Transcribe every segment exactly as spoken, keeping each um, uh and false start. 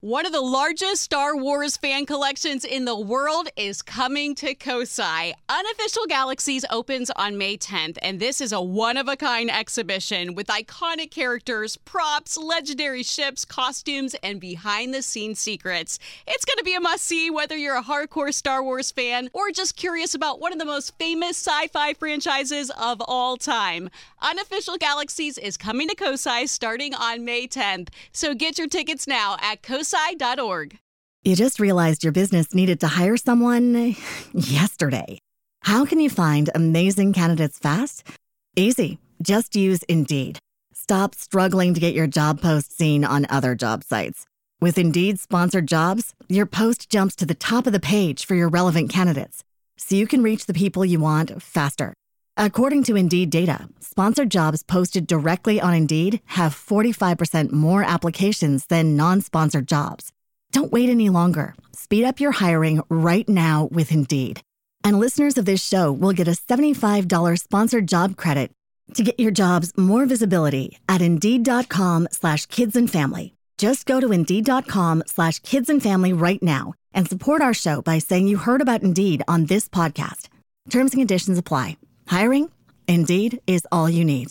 One of the largest Star Wars fan collections in the world is coming to Kosai. Unofficial Galaxies opens on May tenth, and this is a one-of-a-kind exhibition with iconic characters, props, legendary ships, costumes, and behind-the-scenes secrets. It's going to be a must-see whether you're a hardcore Star Wars fan or just curious about one of the most famous sci-fi franchises of all time. Unofficial Galaxies is coming to Kosai starting on May tenth, so get your tickets now at kosai dot org. You just realized your business needed to hire someone yesterday. How can you find amazing candidates fast? Easy. Just use Indeed. Stop struggling to get your job post seen on other job sites. With Indeed sponsored jobs, your post jumps to the top of the page for your relevant candidates, so you can reach the people you want faster. According to Indeed data, sponsored jobs posted directly on Indeed have forty-five percent more applications than non-sponsored jobs. Don't wait any longer. Speed up your hiring right now with Indeed. And listeners of this show will get a seventy-five dollars sponsored job credit to get your jobs more visibility at Indeed.com slash kids and family. Just go to Indeed.com slash kids and family right now and support our show by saying you heard about Indeed on this podcast. Terms and conditions apply. Hiring? Indeed is all you need.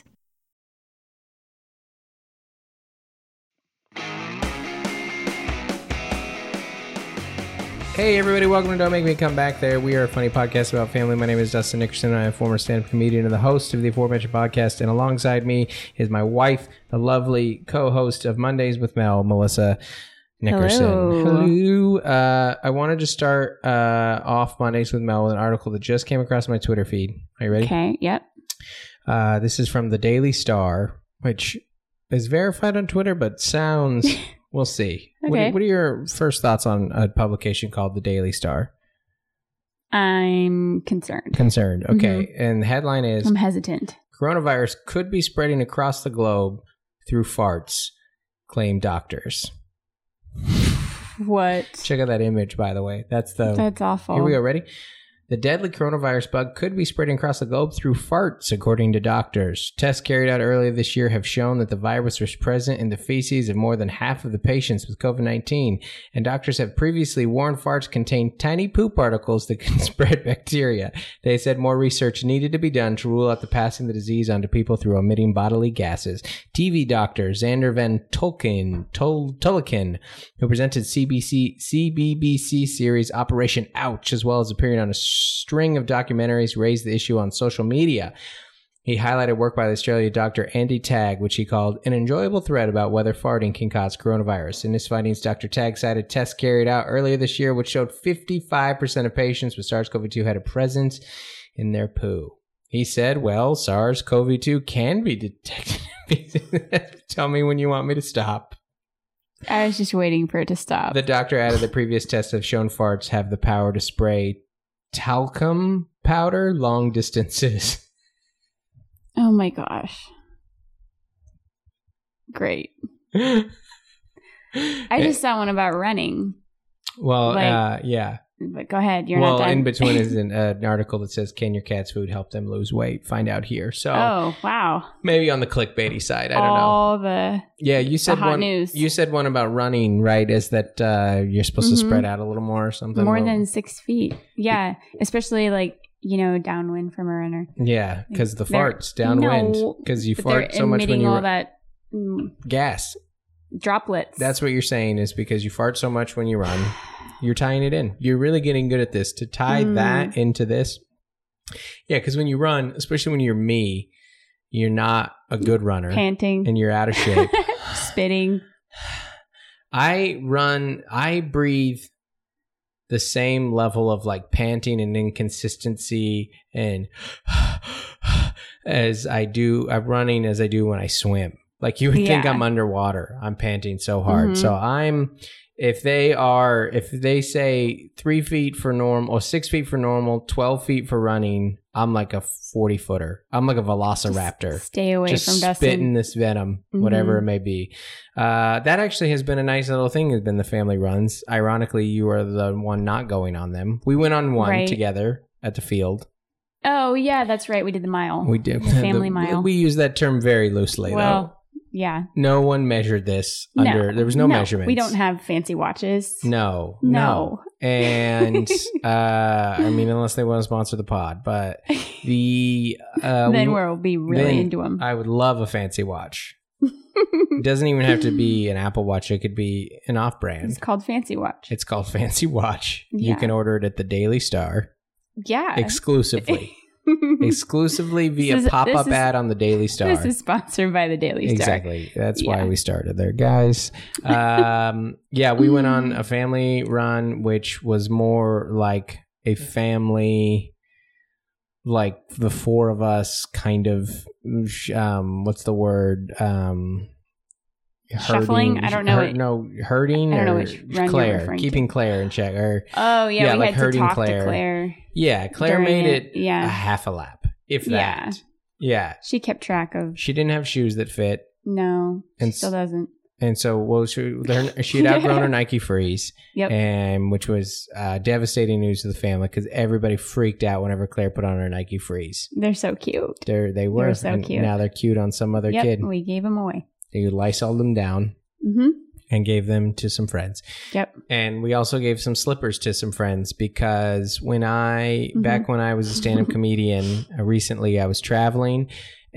Hey everybody, welcome to Don't Make Me Come Back There. We are a funny podcast about family. My name is Dustin Nickerson. I am a former stand-up comedian and the host of the aforementioned podcast. And alongside me is my wife, the lovely co-host of Mondays with Mel, Melissa Nickerson. Hello. Hello. Uh, I wanted to start uh, off Mondays with Mel with an article that just came across my Twitter feed. Are you ready? Okay, yep. Uh, this is from the Daily Star, which is verified on Twitter, but sounds... We'll see. Okay. What, are, what are your first thoughts on a publication called the Daily Star? I'm concerned. Concerned. Okay. Mm-hmm. And the headline is... I'm hesitant. Coronavirus could be spreading across the globe through farts, claim doctors. What? Check out that image, by the way. That's the... That's awful. Here we go. Ready? The deadly coronavirus bug could be spreading across the globe through farts, according to doctors. Tests carried out earlier this year have shown that the virus was present in the feces of more than half of the patients with COVID nineteen, and doctors have previously warned farts contain tiny poop particles that can spread bacteria. They said more research needed to be done to rule out the passing of the disease onto people through emitting bodily gases. T V doctor Xander Van Tolkien, Tol- Tolkien, who presented C B C, C B B C series Operation Ouch, as well as appearing on a string of documentaries, raised the issue on social media. He highlighted work by the Australian doctor Andy Tagg, which he called an enjoyable thread about whether farting can cause coronavirus. In his findings, Doctor Tagg cited tests carried out earlier this year, which showed fifty-five percent of patients with SARS-C o V two had a presence in their poo. He said, well, SARS-C o V two can be detected. Tell me when you want me to stop. I was just waiting for it to stop. The doctor added that previous tests have shown farts have the power to spray talcum powder long distances. Oh my gosh. Great. I just saw one about running. Well, like, uh, yeah. But go ahead. You're well, not done. in between is an, uh, an article that says, can your cat's food help them lose weight? Find out here. So, oh, wow. Maybe on the clickbaity side. I don't All know. the Yeah, you said hot one. news. You said one about running, right? Is that uh, you're supposed mm-hmm. to spread out a little more or something? More well, than six feet. Yeah, especially like, you know, downwind from a runner. Yeah, because the They're, farts downwind. Because no, you fart so much when you all run. that mm, Gas. droplets. That's what you're saying is because you fart so much when you run. You're tying it in. You're really getting good at this. To tie mm. that into this. Yeah, because when you run, especially when you're me, you're not a good runner. Panting. And you're out of shape. Spitting. I run, I breathe the same level of like panting and inconsistency and as I do, I'm running as I do when I swim. Like you would yeah. think I'm underwater. I'm panting so hard. Mm-hmm. So I'm... If they are, if they say three feet for normal or six feet for normal, twelve feet for running, I'm like a forty footer. I'm like a velociraptor. Just stay away just from Dustin. Spitting this venom, mm-hmm. whatever it may be. Uh, that actually has been a nice little thing. Has been the family runs. Ironically, you are the one not going on them. We went on one right. together at the field. Oh yeah, that's right. We did the mile. We did the family the, mile. We use that term very loosely, well, though. Yeah. No one measured this under. No, there was no, no measurements. We don't have fancy watches. No. No. No. And uh, I mean, unless they want to sponsor the pod, but the uh, then we, we'll be really then into them. I would love a fancy watch. It doesn't even have to be an Apple Watch. It could be an off-brand. It's called Fancy Watch. It's called Fancy Watch. Yeah. You can order it at the Daily Star Yeah. exclusively. Exclusively via This is- pop-up this is- ad on the Daily Star. This is sponsored by the Daily Star. Exactly. That's Yeah. why we started there, guys. Um, yeah, we went on a family run, which was more like a family, like the four of us kind of, um, what's the word? Um, Shuffling? I don't know hurt- what- no, hurting I don't know or which run you're Claire, referring keeping Claire in check. Or Oh, yeah. Yeah, we like had to hurting talk Claire. to Claire. yeah, Claire During made it, it yeah. a half a lap, if Yeah. that. Yeah. She kept track of. She didn't have shoes that fit. No. She And still doesn't. And so, well, she, her- she had outgrown her Nike Frees, Yep. and which was uh, devastating news to the family because everybody freaked out whenever Claire put on her Nike Frees. They're so cute. They're, they were, so and cute. now they're cute on some other Yep. kid. We gave them away. They Lysol them down Mm-hmm. and gave them to some friends. Yep. And we also gave some slippers to some friends because when I, Mhm. back when I was a stand-up comedian, uh, recently I was traveling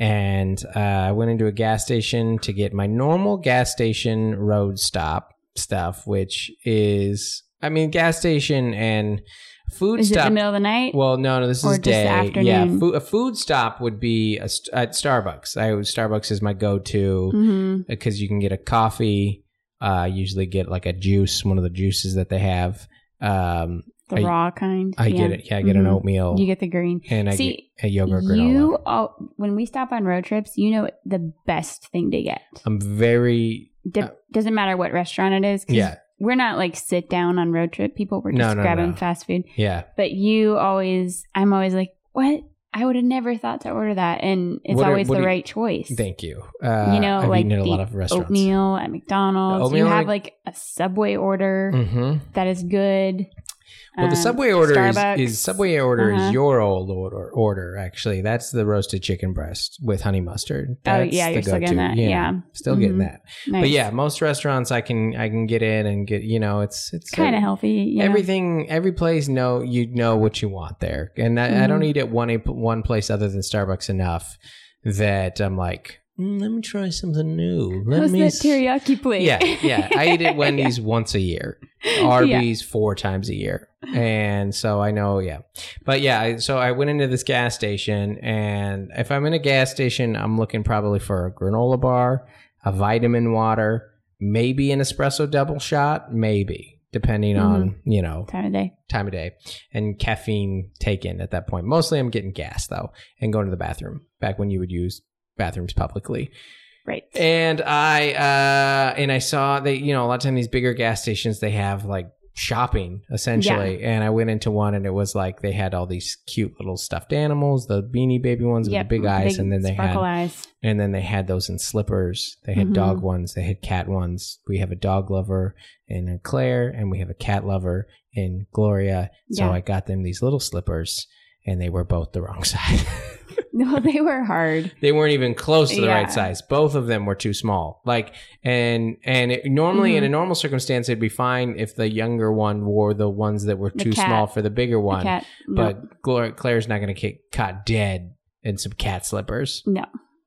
and uh, I went into a gas station to get my normal gas station road stop stuff, which is, I mean, gas station and food Is it stop. the middle of the night? Well, no, no, this Or is just day. afternoon? Yeah, food, a food stop would be a, st- at Starbucks. I Starbucks is my go-to Mm-hmm. because you can get a coffee. Uh, usually get like a juice, one of the juices that they have. Um, The I- raw kind. I yeah. get it. Yeah, I get an Mhm. oatmeal You get the green. and I See, get a yogurt granola. You, all, when we stop on road trips, you know the best thing to get. I'm very D- Uh, doesn't matter what restaurant it is. 'cause yeah, We're not like sit down on road trip people. We're No, just no, grabbing no. fast food. yeah. But you always, I'm always like, what? I would have never thought to order that. And it's What are- always what the do you- right choice. Thank you. Uh, you know, I've like eaten at a the lot of restaurants. oatmeal at McDonald's. Oatmeal you at have Mc- like a Subway order Mm-hmm. that is good. Well, the Um, Subway order is, Starbucks. is Subway order Uh-huh. is your old order. Order actually, that's the roasted chicken breast with honey mustard. That's Oh, yeah, the you're still go-to. getting that. Yeah. still getting Mhm. that. Nice. But yeah, most restaurants I can I can get in and get. You know, it's it's kind of healthy. Yeah. Everything, every place, know you know what you want there, and I, I don't Mhm. eat at one one place other than Starbucks enough that I'm like, mm, let me try something new. Let How's me that s- teriyaki plate? Yeah, yeah. I eat at Wendy's once a year, Arby's four times a year, and so I know. Yeah, but yeah. I- So I went into this gas station, and if I'm in a gas station, I'm looking probably for a granola bar, a vitamin water, maybe an espresso double shot, maybe. Depending on, you know, Time of day. time of day and caffeine taken at that point. Mostly I'm getting gas though and going to the bathroom back when you would use bathrooms publicly. Right. And I, uh, and I saw that, you know, a lot of times these bigger gas stations, they have like shopping essentially. And I went into one and it was like, they had all these cute little stuffed animals, the Beanie Baby ones with Yep, the big eyes. big and then they had, sparkle eyes. and then they had those in slippers. They had Mhm. dog ones. They had cat ones. We have a dog lover in Claire, and we have a cat lover in Gloria. So Yeah. I got them these little slippers, and they were both the wrong size. No, they were hard. They weren't even close to the Yeah. right size. Both of them were too small. Like, and and it, normally in a Mhm. normal circumstance, it'd be fine if the younger one wore the ones that were The too cat. small for the bigger The one. cat. No. But Gloria, Claire's not going to get caught dead in some cat slippers. no.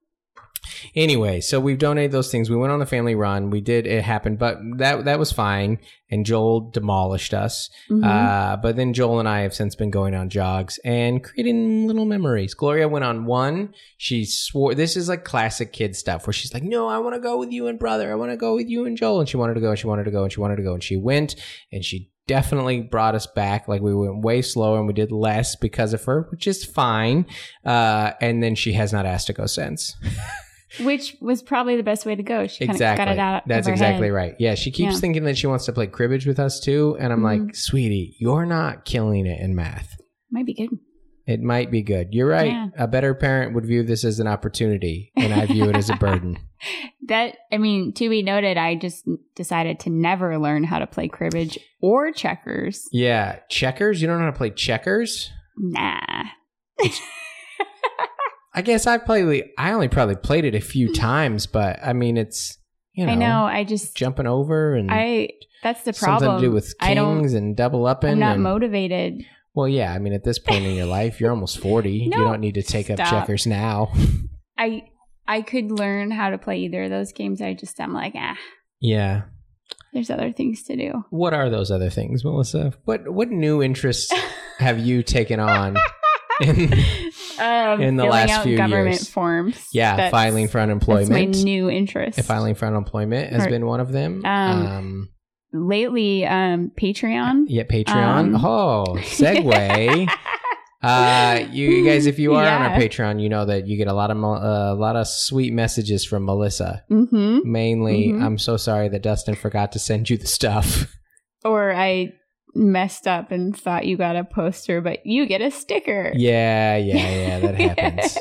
Anyway, so we've donated those things. We went on the family run. We did. It happened, but that that was fine. And Joel demolished us. Mhm. Uh, but then Joel and I have since been going on jogs and creating little memories. Gloria went on one. She swore, this is like classic kid stuff where she's like, no, I want to go with you and brother. I want to go with you and Joel. And she wanted to go and she wanted to go and she wanted to go. And she went and she definitely brought us back. Like we went way slower and we did less because of her, which is fine. Uh, and then she has not asked to go since. Which was probably the best way to go. She kind of Exactly. got it out. That's of her exactly head. right. Yeah, she keeps Yeah. thinking that she wants to play cribbage with us too, and I'm Mhm. like, sweetie, you're not killing it in math. Might be good. It might be good. You're right. Yeah. A better parent would view this as an opportunity, and I view it as a burden. That, I mean, to be noted, I just decided to never learn how to play cribbage or checkers. Yeah, checkers. You don't know how to play checkers? Nah. I guess I played. I only probably played it a few times, but I mean, it's you know, I know. I just jumping over and I. That's the problem. Something to do with I don't, kings and double upping. I'm not and, motivated. Well, yeah. I mean, at this point in your life, you're almost forty. No, you don't need to take stop. up checkers now. I I could learn how to play either of those games. I just I'm like, ah. Yeah. There's other things to do. What are those other things, Melissa? What what new interests have you taken on in, um, in the filling last out few government years? forms. Yeah, That's- filing for unemployment. That's my new interest. Filing for unemployment has Or- been one of them. Um, Um, Lately, um, Patreon. yeah, Patreon. um, oh, segue. Uh, you, you guys, if you are on our Yeah. Patreon, you know that you get a lot of mo- uh, a lot of sweet messages from Melissa. Mm-hmm. Mainly, Mhm. I'm so sorry that Dustin forgot to send you the stuff. Or I messed up and thought you got a poster, but you get a sticker. Yeah, yeah, yeah, that happens.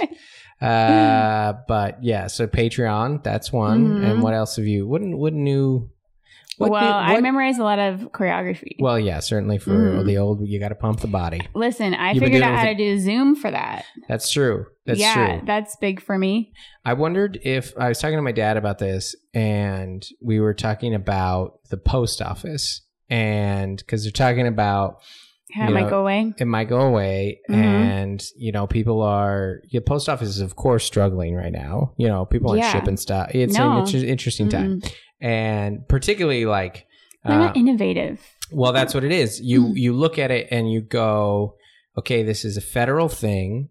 Uh, but yeah, so Patreon, that's one. Mhm. And what else have you? What what new? What well, new, I what- memorize a lot of choreography. Well, yeah, certainly for Mhm. the old, you got to pump the body. Listen, I You've been figured doing out it how with to do Zoom for that. That's true. That's yeah, true. that's big for me. I wondered if I was talking to my dad about this, and we were talking about the post office, and because they're talking about How You it might know, go away. it might go away, Mhm. and you know, people are. The post office is of course struggling right now. You know, people aren't Yeah. shipping stuff. It's No. an it's an interesting time, Mm-mm. and particularly like. They're uh, not innovative. Well, that's what it is. You Mm. you look at it and you go, okay, this is a federal thing,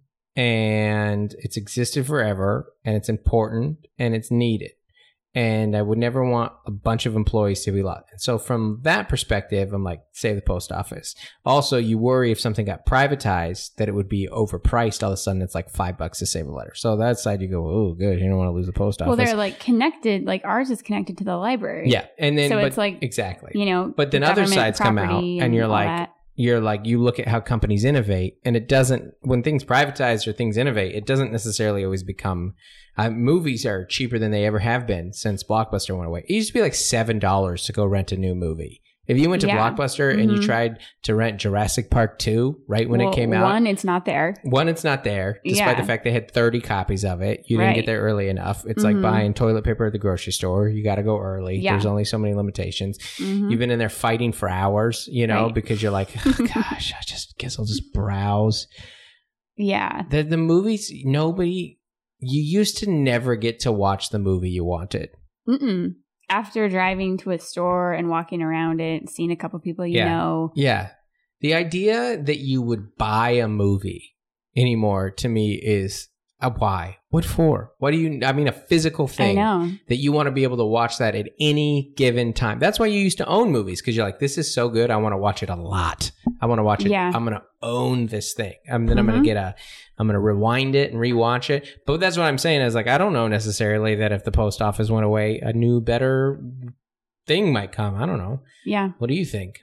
and it's existed forever, and it's important, and it's needed. And I would never want a bunch of employees to be lost. And so from that perspective, I'm like, save the post office. Also, you worry if something got privatized that it would be overpriced. All of a sudden, it's like five bucks to save a letter. So that side, you go, oh, good. You don't want to lose the post office. Well, they're like connected. Like ours is connected to the library. yeah, and then So but, it's like, exactly. You know, But then other government sides come out, property and you're all like, that. you're like, you look at how companies innovate, and it doesn't, when things privatize or things innovate, it doesn't necessarily always become, uh, movies are cheaper than they ever have been since Blockbuster went away. It used to be like seven dollars to go rent a new movie. If you went to Yeah. Blockbuster and you Mhm. tried to rent Jurassic Park two right when Well, it came out, One, it's not there. one, it's not there, despite Yeah. the fact they had thirty copies of it. You didn't Right. get there early enough. It's Mhm. like buying toilet paper at the grocery store. You got to go early. Yeah. There's only so many limitations. Mhm. You've been in there fighting for hours, you know, Right. because you're like, oh, gosh, I just guess I'll just browse. Yeah. The the movies, nobody, you used to never get to watch the movie you wanted. Mm-mm. After driving to a store and walking around it, seeing a couple people you Yeah. know. Yeah. The idea that you would buy a movie anymore to me is a why? What for? What do you, I mean, a physical I thing know. that you want to be able to watch that at any given time. That's why you used to own movies, because you're like, this is so good. I want to watch it a lot. I want to watch it. Yeah. I'm going to own this thing. And then I'm going Mhm. to get a, I'm going to rewind it and rewatch it. But that's what I'm saying is like, I don't know necessarily that if the post office went away, a new, better thing might come. I don't know. Yeah. What do you think?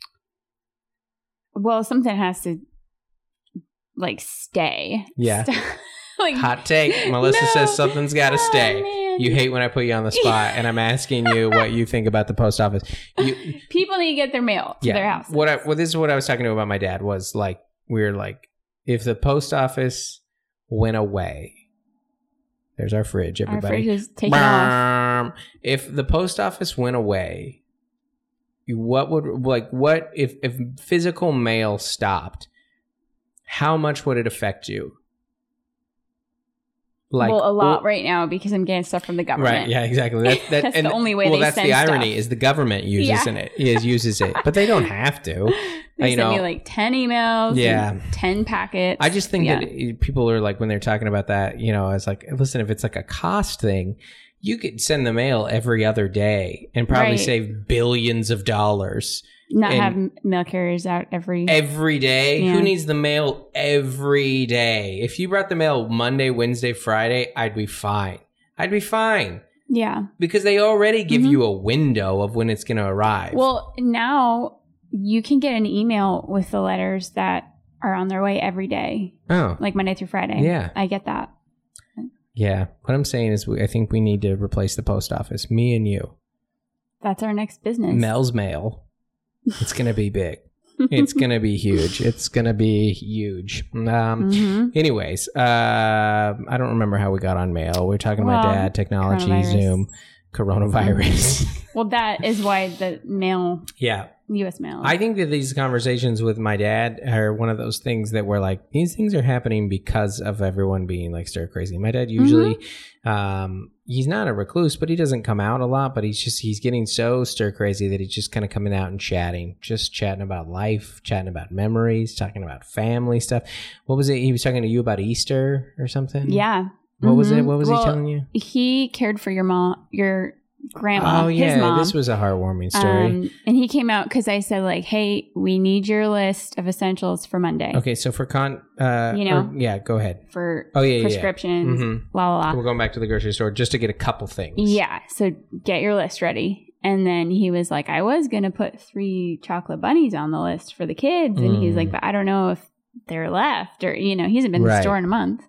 Well, something has to like stay. Yeah. St- like, Hot take. Melissa No. says something's got to Oh, stay. man. You hate when I put you on the spot and I'm asking you what you think about the post office. You, People need to get their mail to their house. What I, well, this is what I was talking to about my dad was like, we were like, if the post office went away, there's our fridge, Our everybody. fridge is taken off. Brrm. If the post office went away, what would, like, what, if, if physical mail stopped, how much would it affect you? Like, well, a lot or- right now because I'm getting stuff from the government. Right. Yeah. Exactly. That, that, That's and, the only way Well, they that's send the irony stuff. is the government uses Yeah. it. Is uses it, but they don't have to. They you send me know, like ten emails. Yeah. and ten packets. I just think Yeah. that it- people are like when they're talking about that, you know, it's like, listen, if it's like a cost thing, you could send the mail every other day and probably Right. save billions of dollars not and- have m- mail carriers out every. every day. Yeah. Who needs the mail every day? If you brought the mail Monday, Wednesday, Friday, I'd be fine. I'd be fine yeah. because they already give Mhm. you a window of when it's going to arrive. Well, now you can get an email with the letters that are on their way every day, oh, like Monday through Friday. Yeah. I get that. yeah. What I'm saying is, we, I think we need to replace the post office. Me and you. That's our next business. Mel's mail. It's going to be big. It's going to be huge. It's going to be huge. Um, mm-hmm. Anyways, uh, I don't remember how we got on mail. We were talking well, to my dad, technology, Zoom, coronavirus. Well, that is why the mail... Yeah. U S mail. I think that these conversations with my dad are one of those things that were like, these things are happening because of everyone being like stir crazy. My dad usually, mm-hmm. um, he's not a recluse, but he doesn't come out a lot, but he's just, he's getting so stir crazy that he's just kind of coming out and chatting, just chatting about life, chatting about memories, talking about family stuff. What was it? He was talking to you about Easter or something? Yeah. What mm-hmm. was it? What was well, he telling you? He cared for your mom, your grandma, oh yeah his mom. This was a heartwarming story. Um, and he came out because I said like, hey, we need your list of essentials for Monday. Okay, so for con uh you know or, yeah go ahead for oh yeah prescriptions, yeah. Mm-hmm. la la la. We're going back to the grocery store just to get a couple things. Yeah, so get your list ready. And then he was like, I was gonna put three chocolate bunnies on the list for the kids, and mm. he's like, but I don't know if they're left, or you know, he hasn't been to right. the store in a month.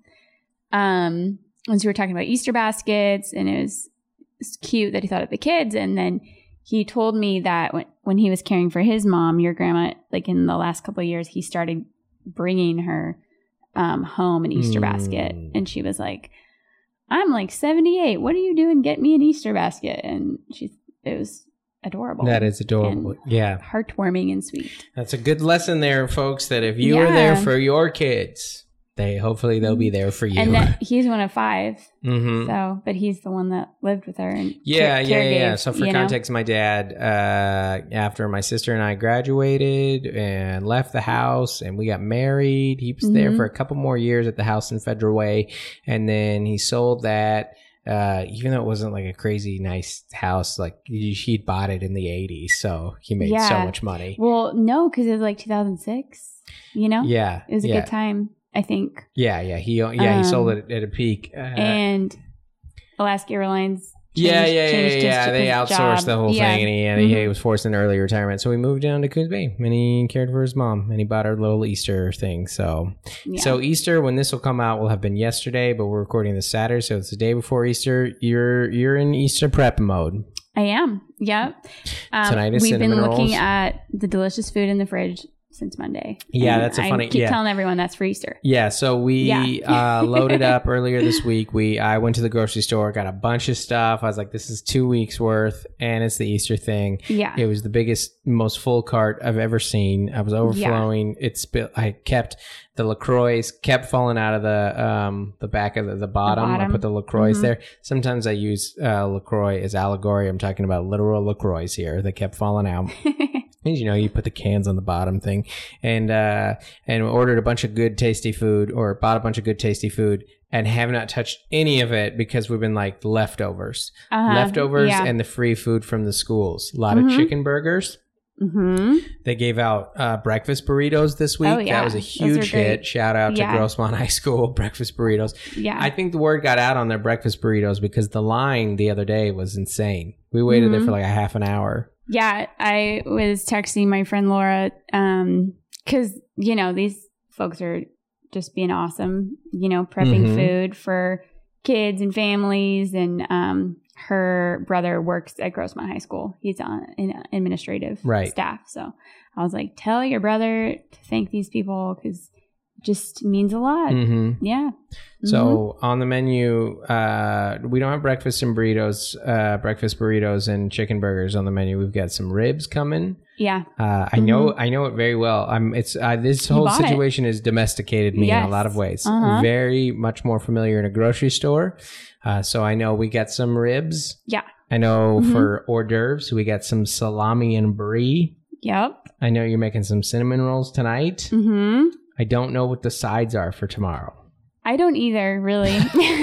Um and so we were talking about Easter baskets, and it was it's cute that he thought of the kids. And then he told me that when, when he was caring for his mom, your grandma, like in the last couple of years, he started bringing her um, home an Easter mm. basket. And she was like, I'm like seventy-eight. What are you doing? Get me an Easter basket. And she, it was adorable. That is adorable. Yeah. Heartwarming and sweet. That's a good lesson there, folks, that if you yeah. are there for your kids, They hopefully they'll be there for you. And that he's one of five. Mm-hmm. So, but he's the one that lived with her. And yeah, care, yeah, care yeah. gave, So for context, know? my dad, uh, after my sister and I graduated and left the house and we got married, he was mm-hmm. there for a couple more years at the house in Federal Way. And then he sold that. Uh, even though it wasn't like a crazy nice house, like he'd bought it in the eighties, so he made yeah. so much money. Well, no, because it was like two thousand six, you know? Yeah. It was a yeah. good time, I think. Yeah, yeah. He yeah, um, he sold it at a peak. Uh, and Alaska Airlines. Changed, yeah, yeah, yeah, yeah. yeah. They outsourced job. the whole yeah. thing, and he, and mm-hmm. he was forced into early retirement. So we moved down to Coos Bay, and he cared for his mom, and he bought her little Easter thing. So, yeah. so Easter, when this will come out, will have been yesterday, but we're recording this Saturday, so it's the day before Easter. You're you're in Easter prep mode. I am. Yep. Um, Tinnitus, we've been rolls. looking at the delicious food in the fridge since Monday. Yeah, and that's a funny. I keep yeah. telling everyone that's for Easter. Yeah, so we yeah. uh, loaded up earlier this week. We I went to the grocery store, got a bunch of stuff. I was like, "This is two weeks worth," and it's the Easter thing. Yeah, it was the biggest, most full cart I've ever seen. I was overflowing. Yeah. It spilled. I kept the LaCroix kept falling out of the um the back of the, the, bottom. the bottom. I put the LaCroix mm-hmm. there. Sometimes I use uh, LaCroix as allegory. I'm talking about literal LaCroix here. They kept falling out. And, you know, you put the cans on the bottom thing, and uh, and ordered a bunch of good, tasty food, or bought a bunch of good, tasty food, and have not touched any of it because we've been like leftovers, uh-huh. leftovers, yeah. and the free food from the schools. A lot mm-hmm. of chicken burgers. Mm-hmm. They gave out uh, breakfast burritos this week. Oh, yeah. That was a huge hit. Shout out yeah. to Grossmont High School breakfast burritos. Yeah, I think the word got out on their breakfast burritos because the line the other day was insane. We waited mm-hmm. there for like a half an hour. Yeah, I was texting my friend Laura um, because, you know, these folks are just being awesome, you know, prepping mm-hmm. food for kids and families. And um, her brother works at Grossmont High School. He's on in administrative right. staff. So I was like, tell your brother to thank these people because it just means a lot. Mm-hmm. Yeah. So mm-hmm. on the menu, uh, we don't have breakfast and burritos, uh, breakfast burritos and chicken burgers on the menu. We've got some ribs coming. Yeah. Uh, I mm-hmm. know, I know it very well. I'm, it's, uh, this whole situation it. has domesticated me yes. in a lot of ways. Uh-huh. Very much more familiar in a grocery store. Uh, so I know we got some ribs. Yeah. I know mm-hmm. for hors d'oeuvres, we got some salami and brie. Yep. I know you're making some cinnamon rolls tonight. Mm-hmm. I don't know what the sides are for tomorrow. I don't either, really.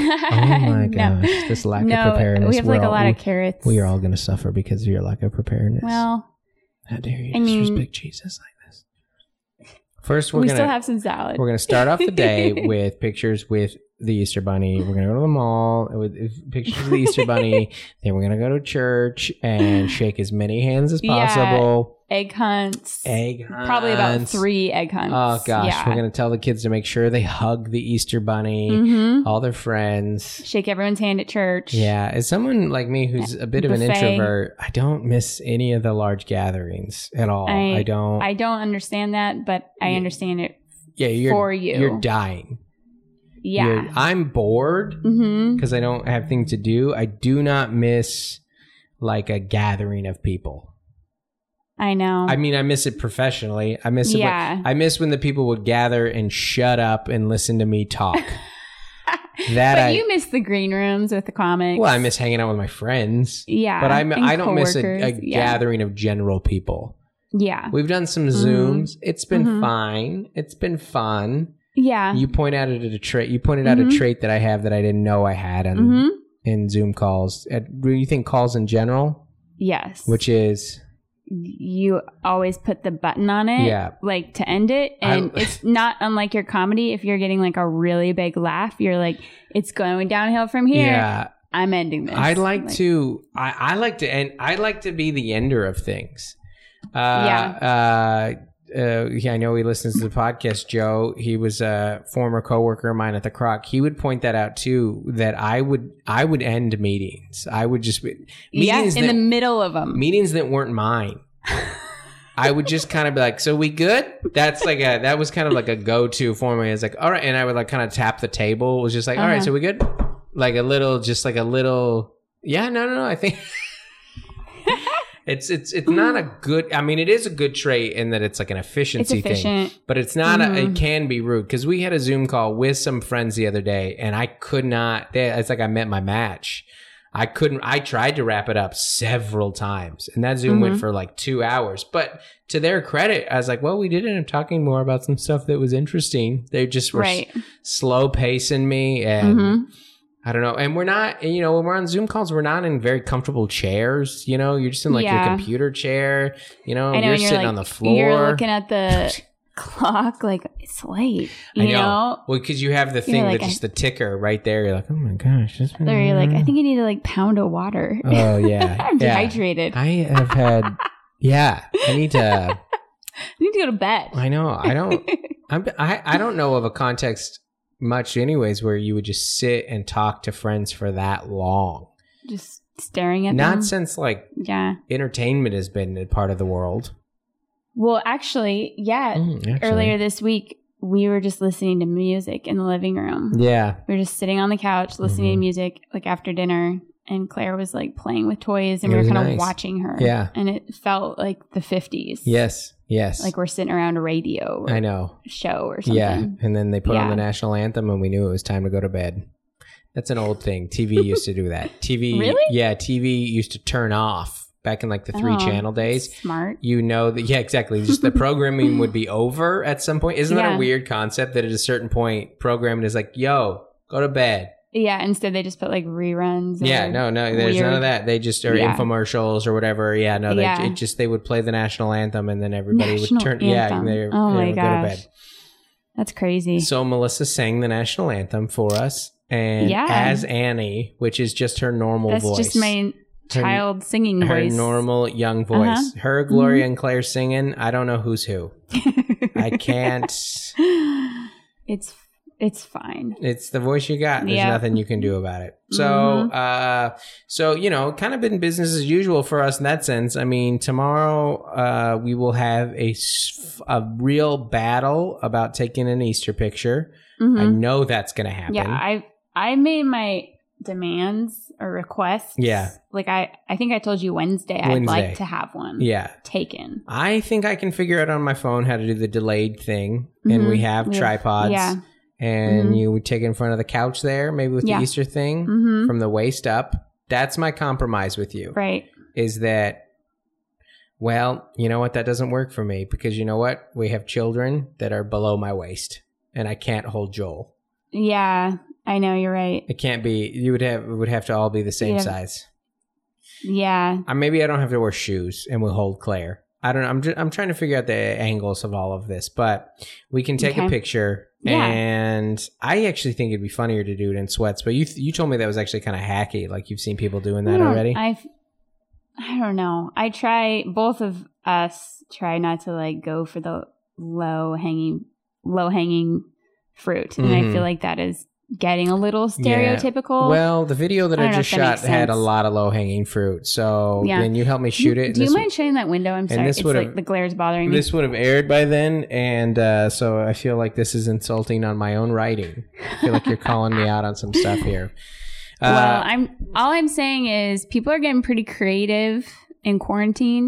Oh my gosh, no. This lack no, of preparedness. We have like all, a lot we, of carrots. We are all going to suffer because of your lack of preparedness. Well, how dare you I mean, disrespect Jesus like this? First, we're we gonna still have some salad. We're going to start off the day with pictures with the Easter Bunny. We're going to go to the mall with pictures of the Easter Bunny. Then we're going to go to church and shake as many hands as possible. egg hunts. Egg hunts. Probably about three egg hunts. Oh, gosh. Yeah. We're going to tell the kids to make sure they hug the Easter Bunny, Mm-hmm. all their friends. Shake everyone's hand at church. Yeah. As someone like me who's a bit of an Buffet. introvert, I don't miss any of the large gatherings at all. I, I- don't. I don't understand that, but I Yeah. understand it yeah, you're, for you. You're dying. Yeah. You're- I'm bored Mm-hmm. because I don't have things to do. I do not miss like a gathering of people. I know. I mean, I miss it professionally. I miss it. Yeah. When, I miss when the people would gather and shut up and listen to me talk. That but I, you miss the green rooms with the comics. well, I miss hanging out with my friends. Yeah. But I, and I don't miss a, a coworkers. Yeah. gathering of general people. Yeah. We've done some Mhm. Zooms. It's been Mhm. fine. It's been fun. Yeah. You point out a, a trait. You pointed out Mhm. a trait that I have that I didn't know I had in, Mm-hmm. in Zoom calls. Uh, Do you think calls in general, Yes. which is you always put the button on it, Yeah. like to end it, and I- it's not unlike your comedy. If you're getting like a really big laugh, you're like, it's going downhill from here. yeah. I'm ending this. I like to. I, I like to end. I like to be the ender of things. Uh, yeah. Uh, uh, yeah, I know he listens to the podcast. Joe, he was a former coworker of mine at the Croc. He would point that out too. That I would. I would end meetings. I would just be, yeah, meetings in that, the middle of them. meetings that weren't mine. I would just kind of be like, "So we good?" That's like a. That was kind of like a go-to for me. It's like, "All right," and I would like kind of tap the table. It was just like, "All right, Uh-huh. so we good?" Like a little, just like a little. Yeah, no, no, no. I think. It's it's it's not a good. I mean, it is a good trait in that it's like an It's efficiency thing, efficient. but it's not. A, Mhm. it can be rude because we had a Zoom call with some friends the other day, and I could not. They, it's like I met my match. I couldn't. I tried to wrap it up several times, and that Zoom went Mhm. for like two hours. But to their credit, I was like, "Well, we did end up talking more about some stuff that was interesting." They just were Right. s- slow pacing me, and. Mhm. I don't know. And we're not, you know, when we're on Zoom calls, we're not in very comfortable chairs. You know, you're just in like Yeah. your computer chair. You know, I know, you're and you're sitting like, on the floor. You're looking at the clock, like it's late. You I know. know, Well, because you have the thing like, that just the ticker right there. You're like, oh my gosh. This or you're like, I think you need to like pound of water. Oh, yeah. I'm yeah. dehydrated. I I have had, yeah, I need to, need to go to bed. I know. I don't, I'm, I, I don't know of a context much anyways where you would just sit and talk to friends for that long. Just staring at Not them. since like Yeah. entertainment has been a part of the world. Well, actually, yeah. Mm, actually. Earlier this week, we were just listening to music in the living room. Yeah. We were just sitting on the couch listening Mhm. to music like after dinner, and Claire was like playing with toys, and It we were was kind nice. of watching her. Yeah. And it felt like the fifties. Yes. Yes. Like we're sitting around a radio or I know. show or something. Yeah. And then they put on Yeah. the national anthem and we knew it was time to go to bed. That's an old thing. T V used to do that. T V. Really? Yeah. T V used to turn off back in like the three Oh, channel days. Smart. You know that. Yeah, exactly. Just the programming would be over at some point. Isn't that Yeah. a weird concept that at a certain point programming is like, yo, go to bed. Yeah. Instead, they just put like reruns. Yeah, or no, no, there's none weird- of that. They just, or Yeah. infomercials or whatever. Yeah, no, they Yeah. it just, they would play the national anthem and then everybody National would turn, yeah, anthem. they, Oh they my would go to gosh. bed. That's crazy. So Melissa sang the national anthem for us, and Yeah. as Annie, which is just her normal That's voice. just my child singing her voice. normal young voice. Uh-huh. Her, Gloria, and Claire singing. I don't know who's who. I can't. It's it's fine. It's the voice you got. There's Yeah. nothing you can do about it. So, Mhm. uh, so you know, kind of been business as usual for us in that sense. I mean, tomorrow uh, we will have a s- a real battle about taking an Easter picture. Mhm. I know that's going to happen. Yeah, I I made my demands or requests. Yeah. Like I I think I told you Wednesday, Wednesday. I'd like to have one yeah. taken. I think I can figure out on my phone how to do the delayed thing, and Mhm. we have We have- tripods. yeah. And Mhm. you would take it in front of the couch there, maybe with Yeah. the Easter thing Mhm. from the waist up. That's my compromise with you. Right. Is that, well, you know what? That doesn't work for me because you know what? We have children that are below my waist, and I can't hold Joel. Yeah, I know you're right. It can't be. You would have. It would have to all be the same Yeah. size. Yeah. Uh, maybe I don't have to wear shoes, and we'll hold Claire. I don't know. I'm just, I'm trying to figure out the angles of all of this, but we can take a Okay. picture. Yeah. And I actually think it'd be funnier to do it in sweats. But you you told me that was actually kind of hacky. Like you've seen people doing I that don't- already. I've I don't know. I try both of us try not to like go for the low hanging, low hanging fruit. And Mhm. I feel like that is getting a little stereotypical. Yeah. Well, the video that I I, don't know just if that shot makes had a sense. lot of low hanging fruit. So Yeah. then you helped me shoot it. and Do you this mind shutting that window? I'm sorry. this It's would've- like the glare is bothering me. This would have aired by then, and uh, so I feel like this is insulting on my own writing. I feel like you're calling me out on some stuff here. Uh, well, I'm all I'm saying is people are getting pretty creative in quarantine,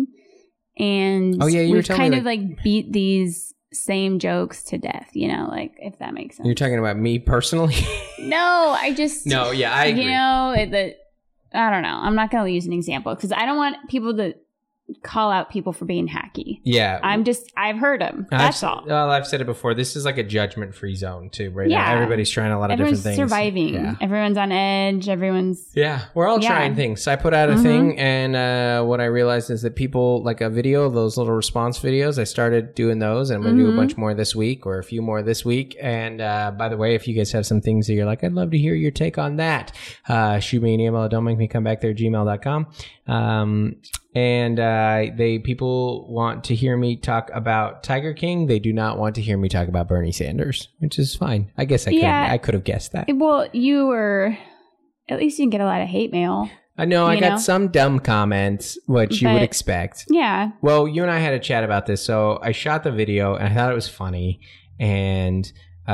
and Oh, yeah, you were we've telling me, kind of like beat these same jokes to death. You know, like if that makes sense. you're talking about me personally? No, I just No, yeah, I agree. You know, it, the I don't know. I'm not going to use an example because I don't want people to call out people for being hacky. Yeah. I'm just I've heard them. That's I've, all. Well, I've said it before. This is like a judgment-free zone too, right Yeah. now. Everybody's trying a lot of Everyone's different things. surviving. Yeah. Everyone's on edge. Everyone's Yeah, we're all Yeah. trying things. So I put out a Mhm. thing, and uh, what I realized is that people like a video of those little response videos. I started doing those, and I'm gonna do a Mhm. bunch more this week, or a few more this week. And uh, by the way, if you guys have some things that you're like, I'd love to hear your take on that, uh, shoot me an email at don't make me come back there gmail dot com. Um, and uh, they people want to hear me talk about Tiger King. They do not want to hear me talk about Bernie Sanders, which is fine. I guess I could Yeah. I could have guessed that. well, you were at least you can get a lot of hate mail. I know I you got know? some dumb comments, which you would But- expect. Yeah. Well, you and I had a chat about this. So I shot the video and I thought it was funny. And,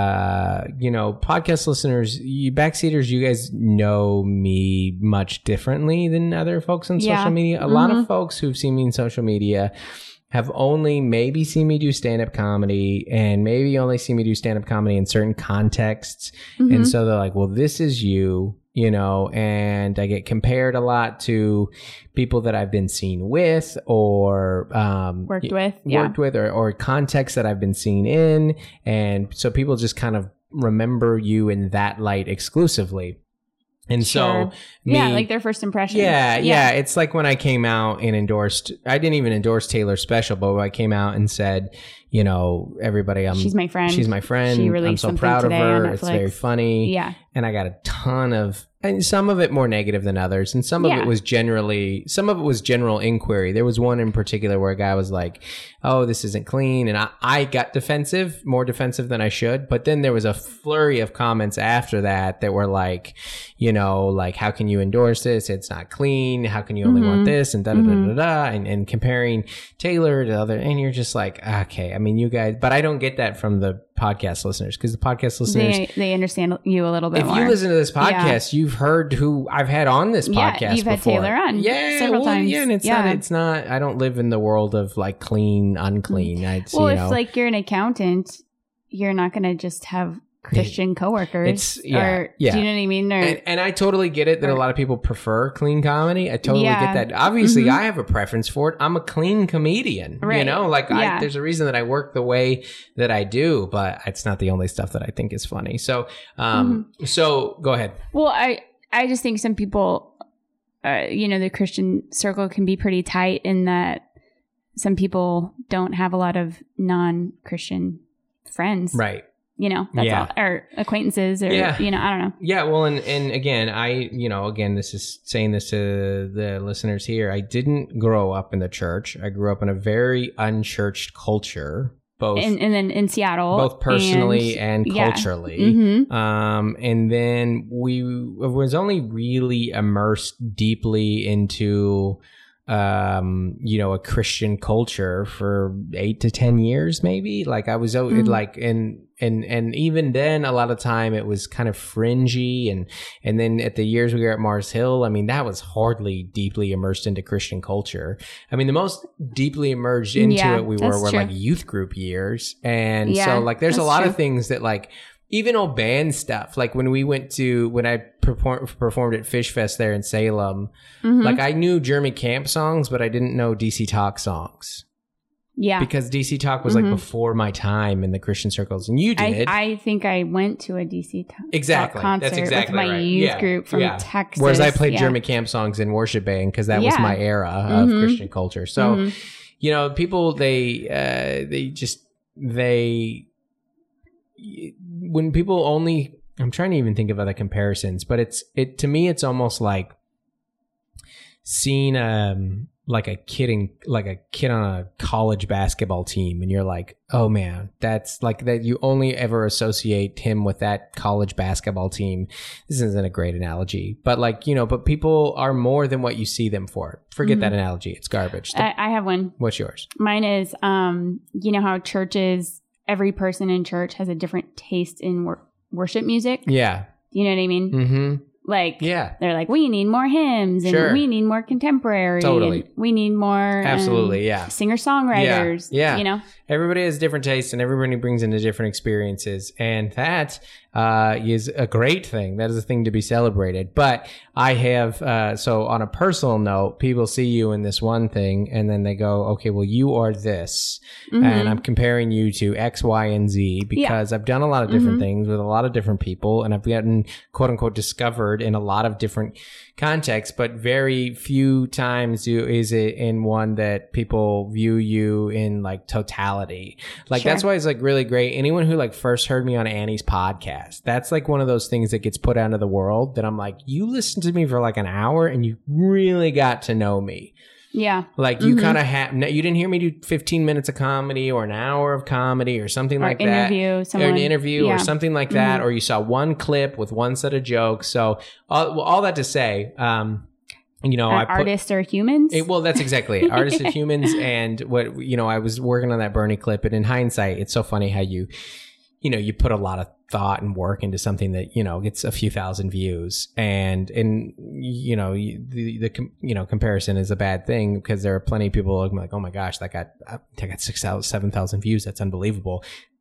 uh, you know, podcast listeners, you backseaters, you guys know me much differently than other folks on Yeah. social media. A lot of Mhm. folks who've seen me in social media have only maybe seen me do stand-up comedy and maybe only seen me do stand-up comedy in certain contexts. Mhm. And so they're like, well, this is you, you know, and I get compared a lot to people that I've been seen with or um, Worked y- with. Yeah. worked with or, or contexts that I've been seen in. And so people just kind of remember you in that light exclusively. And Sure. so, me, Yeah, like their first impression. yeah, yeah, It's like when I came out and endorsed, I didn't even endorse Taylor Special, but when I came out and said, you know, everybody, I'm, She's my friend. she's my friend. She I'm released so something proud of today on her. It's very Netflix. funny. Yeah. And I got a ton of, and some of it more negative than others. And some of Yeah. it was generally, some of it was general inquiry. There was one in particular where a guy was like, oh, this isn't clean. And I, I got defensive, more defensive than I should. But then there was a flurry of comments after that that were like, you know, like, how can you endorse this? It's not clean. How can you only Mhm. want this? And da da da Mhm. da da. And, and comparing Taylor to other, and you're just like, okay, I mean, you guys, but I don't get that from the podcast listeners because the podcast listeners, They they understand you a little bit if more. you listen to this Yeah. podcast, you've heard who I've had on this Yeah, podcast you've had before. Taylor on yeah, several well, times. Yeah, and it's Yeah. not. It's not. I don't live in the world of like clean, unclean. I'd well, you if know, like you're an accountant, you're not going to just have Christian coworkers. It's- yeah, or, yeah. Do you know what I mean? Or, and, and I totally get it that a or- lot of people prefer clean comedy. I totally Yeah. get that. Obviously, Mhm. I have a preference for it. I'm a clean comedian. You Right. know, like I, Yeah. there's a reason that I work the way that I do, but it's not the only stuff that I think is funny. So, um, Mm-hmm. so go ahead. well, I I just think some people, uh, you know, the Christian circle can be pretty tight in that some people don't have a lot of non-Christian friends. Right. You know, that's Yeah. all, or acquaintances, or Yeah. you know, I don't know. Yeah, well, and, and again, I, you know, again, this is saying this to the listeners here. I didn't grow up in the church. I grew up in a very unchurched culture, both And and then in Seattle, both personally and, yeah. culturally. Mhm. Um, and then we was only really immersed deeply into, um, you know, a Christian culture for eight to ten years, maybe. Like I was, Mhm. it like, and and and even then, a lot of time it was kind of fringy, and and then at the years we were at Mars Hill, I mean, that was hardly deeply immersed into Christian culture. I mean, the most deeply immersed into Yeah, it we were that's were true. like youth group years, and Yeah, so like there's a that's lot true. of things that like. Even old band stuff, like when we went to when I perform, performed at Fish Fest there in Salem, Mhm. like I knew Jeremy Camp songs, but I didn't know D C Talk songs yeah. because D C Talk was Mhm. like before my time in the Christian circles, and you I, did I think I went to a D C t- exactly. concert That's exactly with my right. youth Yeah, group from yeah. Texas. Whereas I played yeah. Jeremy Camp songs in worship band because that was Yeah. my era of Mhm. Christian culture. So Mhm. you know, people they uh, they just they when people only. I'm trying to even think of other comparisons, but it's it to me. It's almost like seeing um like a kid in, like a kid on a college basketball team, and you're like, oh man, that's like that. You only ever associate him with that college basketball team. This isn't a great analogy, but like, you know, but people are more than what you see them for. Forget mm-hmm. that analogy. It's garbage. The, I, I have one. What's yours? Mine is, um, you know how churches, every person in church has a different taste in wor- worship music. Yeah. You know what I mean? Mm-hmm. Like, yeah. they're like, we need more hymns and sure. we need more contemporary. Totally. And we need more Absolutely, um, yeah. singer-songwriters. Yeah, yeah. You know? Everybody has different tastes and everybody brings into different experiences. And that uh, is a great thing. That is a thing to be celebrated. But I have, uh, so on a personal note, people see you in this one thing and then they go, okay, well, you are this. Mm-hmm. And I'm comparing you to X, Y, and Z because yeah. I've done a lot of different mm-hmm. things with a lot of different people. And I've gotten, quote unquote, discovered in a lot of different contexts. But very few times do, is it in one that people view you in like totality. Like sure. that's why it's like really great. Anyone who like first heard me on Annie's podcast, that's like one of those things that gets put out into the world that I'm like, you listened to me for like an hour and you really got to know me. Yeah. Like you mm-hmm. kind of have, you didn't hear me do fifteen minutes of comedy or an hour of comedy or something or like interview that. Someone. Or an interview yeah. or something like that. Mm-hmm. Or you saw one clip with one set of jokes. So all, well, all that to say, um, you know, uh, I put, artists are humans. It, well, that's exactly it. Artists are humans. And what, you know, I was working on that Bernie clip, and in hindsight, it's so funny how you, you know, you put a lot of thought and work into something that, you know, gets a few thousand views. And, and, you know, the, the, you know, comparison is a bad thing because there are plenty of people looking like, oh my gosh, that got, that got six thousand, seven thousand views. That's unbelievable.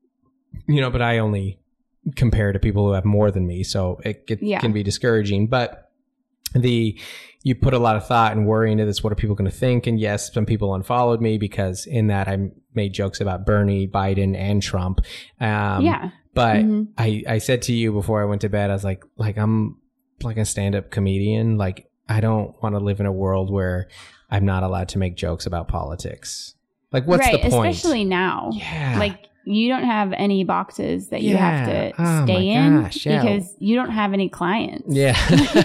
You know, but I only compare to people who have more than me. So it, it yeah. can be discouraging, but the, you put a lot of thought and worry into this. What are people going to think? And yes, some people unfollowed me because in that I made jokes about Bernie, Biden, and Trump. Um, yeah. But mm-hmm. I, I said to you before I went to bed, I was like, like, I'm like a stand-up comedian. Like, I don't want to live in a world where I'm not allowed to make jokes about politics. Like, what's right, the point? Especially now. Yeah. Like, you don't have any boxes that you yeah. have to oh stay in gosh, yeah. because you don't have any clients. Yeah.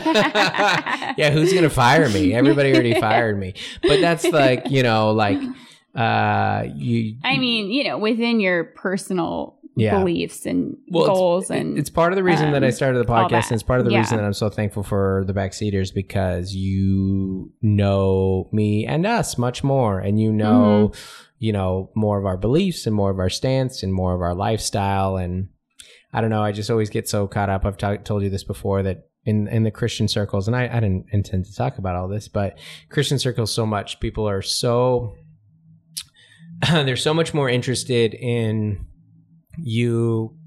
Yeah. Who's going to fire me? Everybody already fired me. But that's like, you know, like, uh, you. I mean, you know, within your personal yeah. beliefs and well, goals. It's, and it's part of the reason um, that I started the podcast. And it's part of the yeah. reason that I'm so thankful for the Backseaters because you know me and us much more. And you know, mm-hmm. you know, more of our beliefs and more of our stance and more of our lifestyle. And I don't know, I just always get so caught up. I've t- told you this before that in, in the Christian circles, and I, I didn't intend to talk about all this, but Christian circles so much, people are so, they're so much more interested in you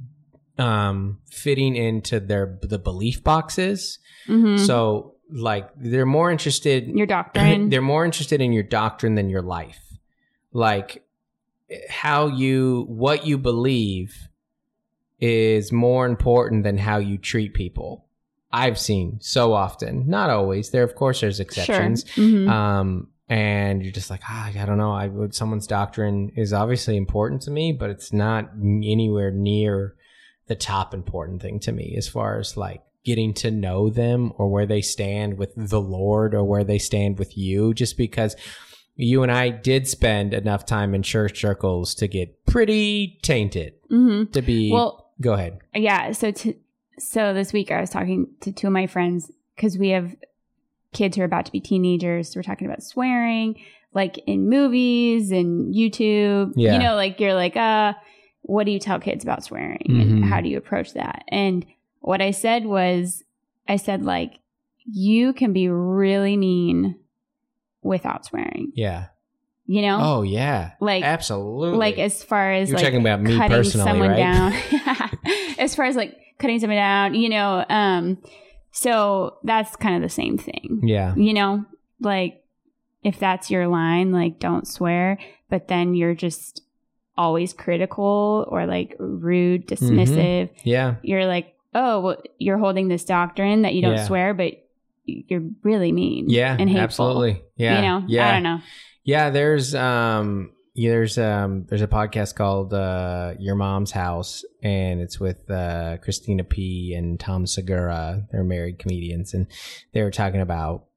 um, fitting into their, the belief boxes. Mm-hmm. So like they're more interested, your doctrine, they're more interested in your doctrine than your life. Like how you, what you believe is more important than how you treat people. I've seen so often, not always. There, of course, there's exceptions. Sure. Mm-hmm. Um, and you're just like, ah, I don't know. I would, someone's doctrine is obviously important to me, but it's not anywhere near the top important thing to me as far as like getting to know them or where they stand with the Lord or where they stand with you, just because you and I did spend enough time in church circles to get pretty tainted mm-hmm. to be, well, go ahead. Yeah. So, to, so this week I was talking to two of my friends because we have kids who are about to be teenagers. So we're talking about swearing, like in movies and YouTube, yeah. you know, like you're like, uh, what do you tell kids about swearing mm-hmm. and how do you approach that? And what I said was, I said like, you can be really mean without swearing. Yeah. You know? Oh yeah. Like absolutely. Like as far as You're like talking about me cutting personally, someone right? down. As far as like cutting someone down, you know, um, so that's kind of the same thing. Yeah. You know, like if that's your line, like don't swear, but then you're just always critical or like rude, dismissive. Mm-hmm. Yeah. You're like, oh, well, you're holding this doctrine that you don't yeah. swear, but you're really mean. Yeah, and hateful. Absolutely. Yeah. You know, yeah. I don't know. Yeah. There's, um, yeah, there's, um, there's a podcast called, uh, Your Mom's House, and it's with, uh, Christina P. and Tom Segura. They're married comedians, and they were talking about,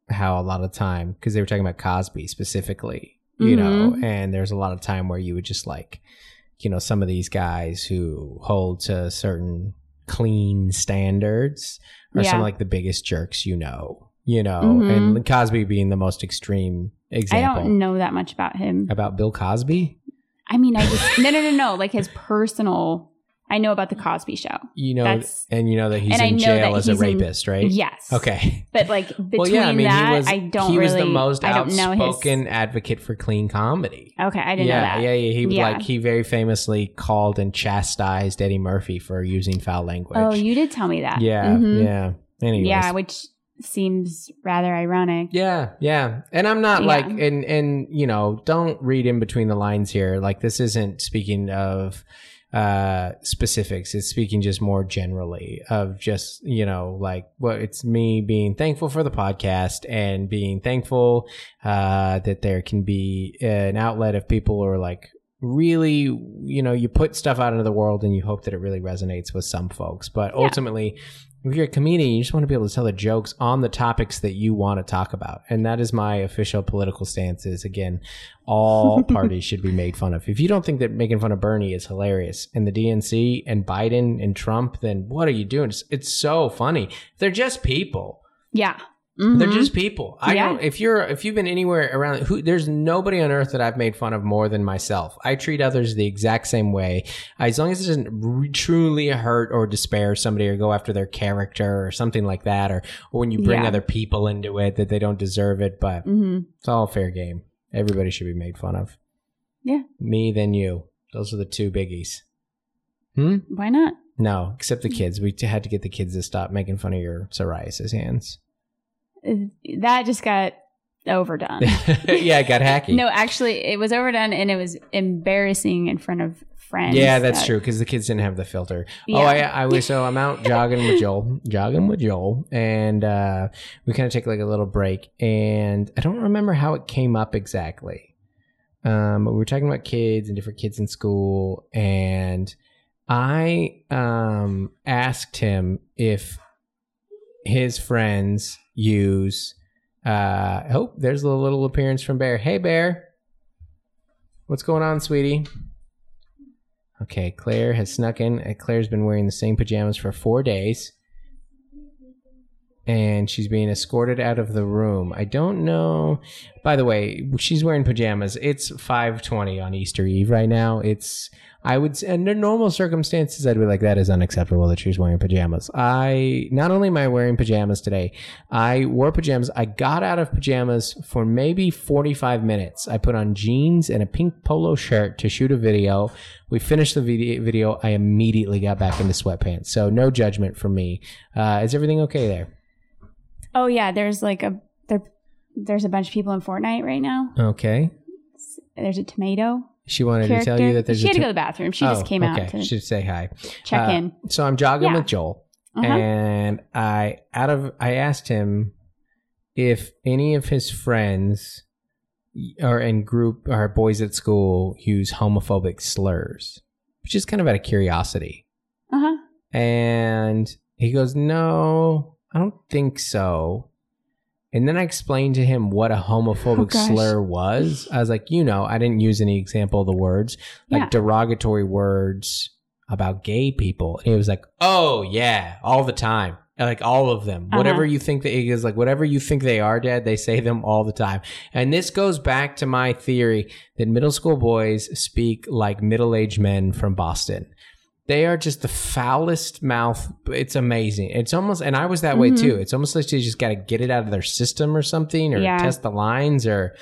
how a lot of time, because they were talking about Cosby specifically, you mm-hmm. know, and there's a lot of time where you would just like, you know, some of these guys who hold to certain clean standards are yeah. some of like the biggest jerks, you know, you know, mm-hmm. and Cosby being the most extreme example. I don't know that much about him. About Bill Cosby? I mean, I just, no, no, no, no, like his personal, I know about the Cosby Show. You know, That's, and you know that he's in jail as a rapist, in, right? Yes. Okay. But like between well, yeah, I mean, that, he was, I don't he really, was the most I don't know outspoken his, advocate for clean comedy. Okay, I didn't yeah, know that. Yeah, yeah, he yeah. like he very famously called and chastised Eddie Murphy for using foul language. Oh, you did tell me that. Yeah, mm-hmm. yeah. Anyways. Yeah, which seems rather ironic. Yeah, yeah. And I'm not yeah. like, and, and, you know, don't read in between the lines here. Like, this isn't speaking of uh, specifics. It's speaking just more generally of just, you know, like, well, it's me being thankful for the podcast and being thankful uh, that there can be an outlet of people who are like, really, you know, you put stuff out into the world and you hope that it really resonates with some folks. But yeah. ultimately, if you're a comedian, you just want to be able to tell the jokes on the topics that you want to talk about. And that is my official political stance is, again, all parties should be made fun of. If you don't think that making fun of Bernie is hilarious and the D N C and Biden and Trump, then what are you doing? It's, it's so funny. They're just people. Yeah. Mm-hmm. They're just people. I yeah. don't. If you're, if you've been anywhere around, who, there's nobody on earth that I've made fun of more than myself. I treat others the exact same way, as long as it doesn't re- truly hurt or despair somebody or go after their character or something like that, or, or when you bring yeah. other people into it that they don't deserve it. But mm-hmm. it's all fair game. Everybody should be made fun of. Yeah. Me, then you. Those are the two biggies. Hmm. Why not? No, except the kids. We had to get the kids to stop making fun of your psoriasis hands. That just got overdone. Yeah, it got hacky. No, actually, it was overdone and it was embarrassing in front of friends. Yeah, that's that, true because the kids didn't have the filter. Yeah. Oh, I, I was so I'm out jogging with Joel, jogging with Joel, and uh, we kind of take like a little break. And I don't remember how it came up exactly. Um, but we were talking about kids and different kids in school, and I um, asked him if his friends use uh oh there's a little appearance from Bear. Hey Bear, what's going on, sweetie? Okay, Claire has snuck in. Claire's been wearing the same pajamas for four days and she's being escorted out of the room. I don't know, by the way, she's wearing pajamas. It's five twenty on Easter Eve right now. It's I would, under normal circumstances, I'd be like, that is unacceptable that she's wearing pajamas. I, not only am I wearing pajamas today, I wore pajamas. I got out of pajamas for maybe forty-five minutes. I put on jeans and a pink polo shirt to shoot a video. We finished the video. video. I immediately got back into sweatpants. So no judgment from me. Uh, is everything okay there? Oh, yeah. There's like a, there, there's a bunch of people in Fortnite right now. Okay. There's a tomato. She wanted character. to tell you that there's she a had t- to go to the bathroom. She oh, just came okay. out to Should say hi. Check uh, in. So I'm jogging yeah. with Joel, uh-huh. and I out of I asked him if any of his friends or in group or boys at school use homophobic slurs, which is kind of out of curiosity. Uh huh. And he goes, "No, I don't think so." And then I explained to him what a homophobic oh, slur was. I was like, you know, I didn't use any example of the words, like yeah. derogatory words about gay people. And he was like, oh, yeah, all the time. Like all of them. Uh-huh. Whatever you think that he is, like whatever you think they are, Dad, they say them all the time. And this goes back to my theory that middle school boys speak like middle-aged men from Boston. They are just the foulest mouth. It's amazing. It's almost, and I was that mm-hmm. way too. It's almost like you just got to get it out of their system or something, or yeah. test the lines, or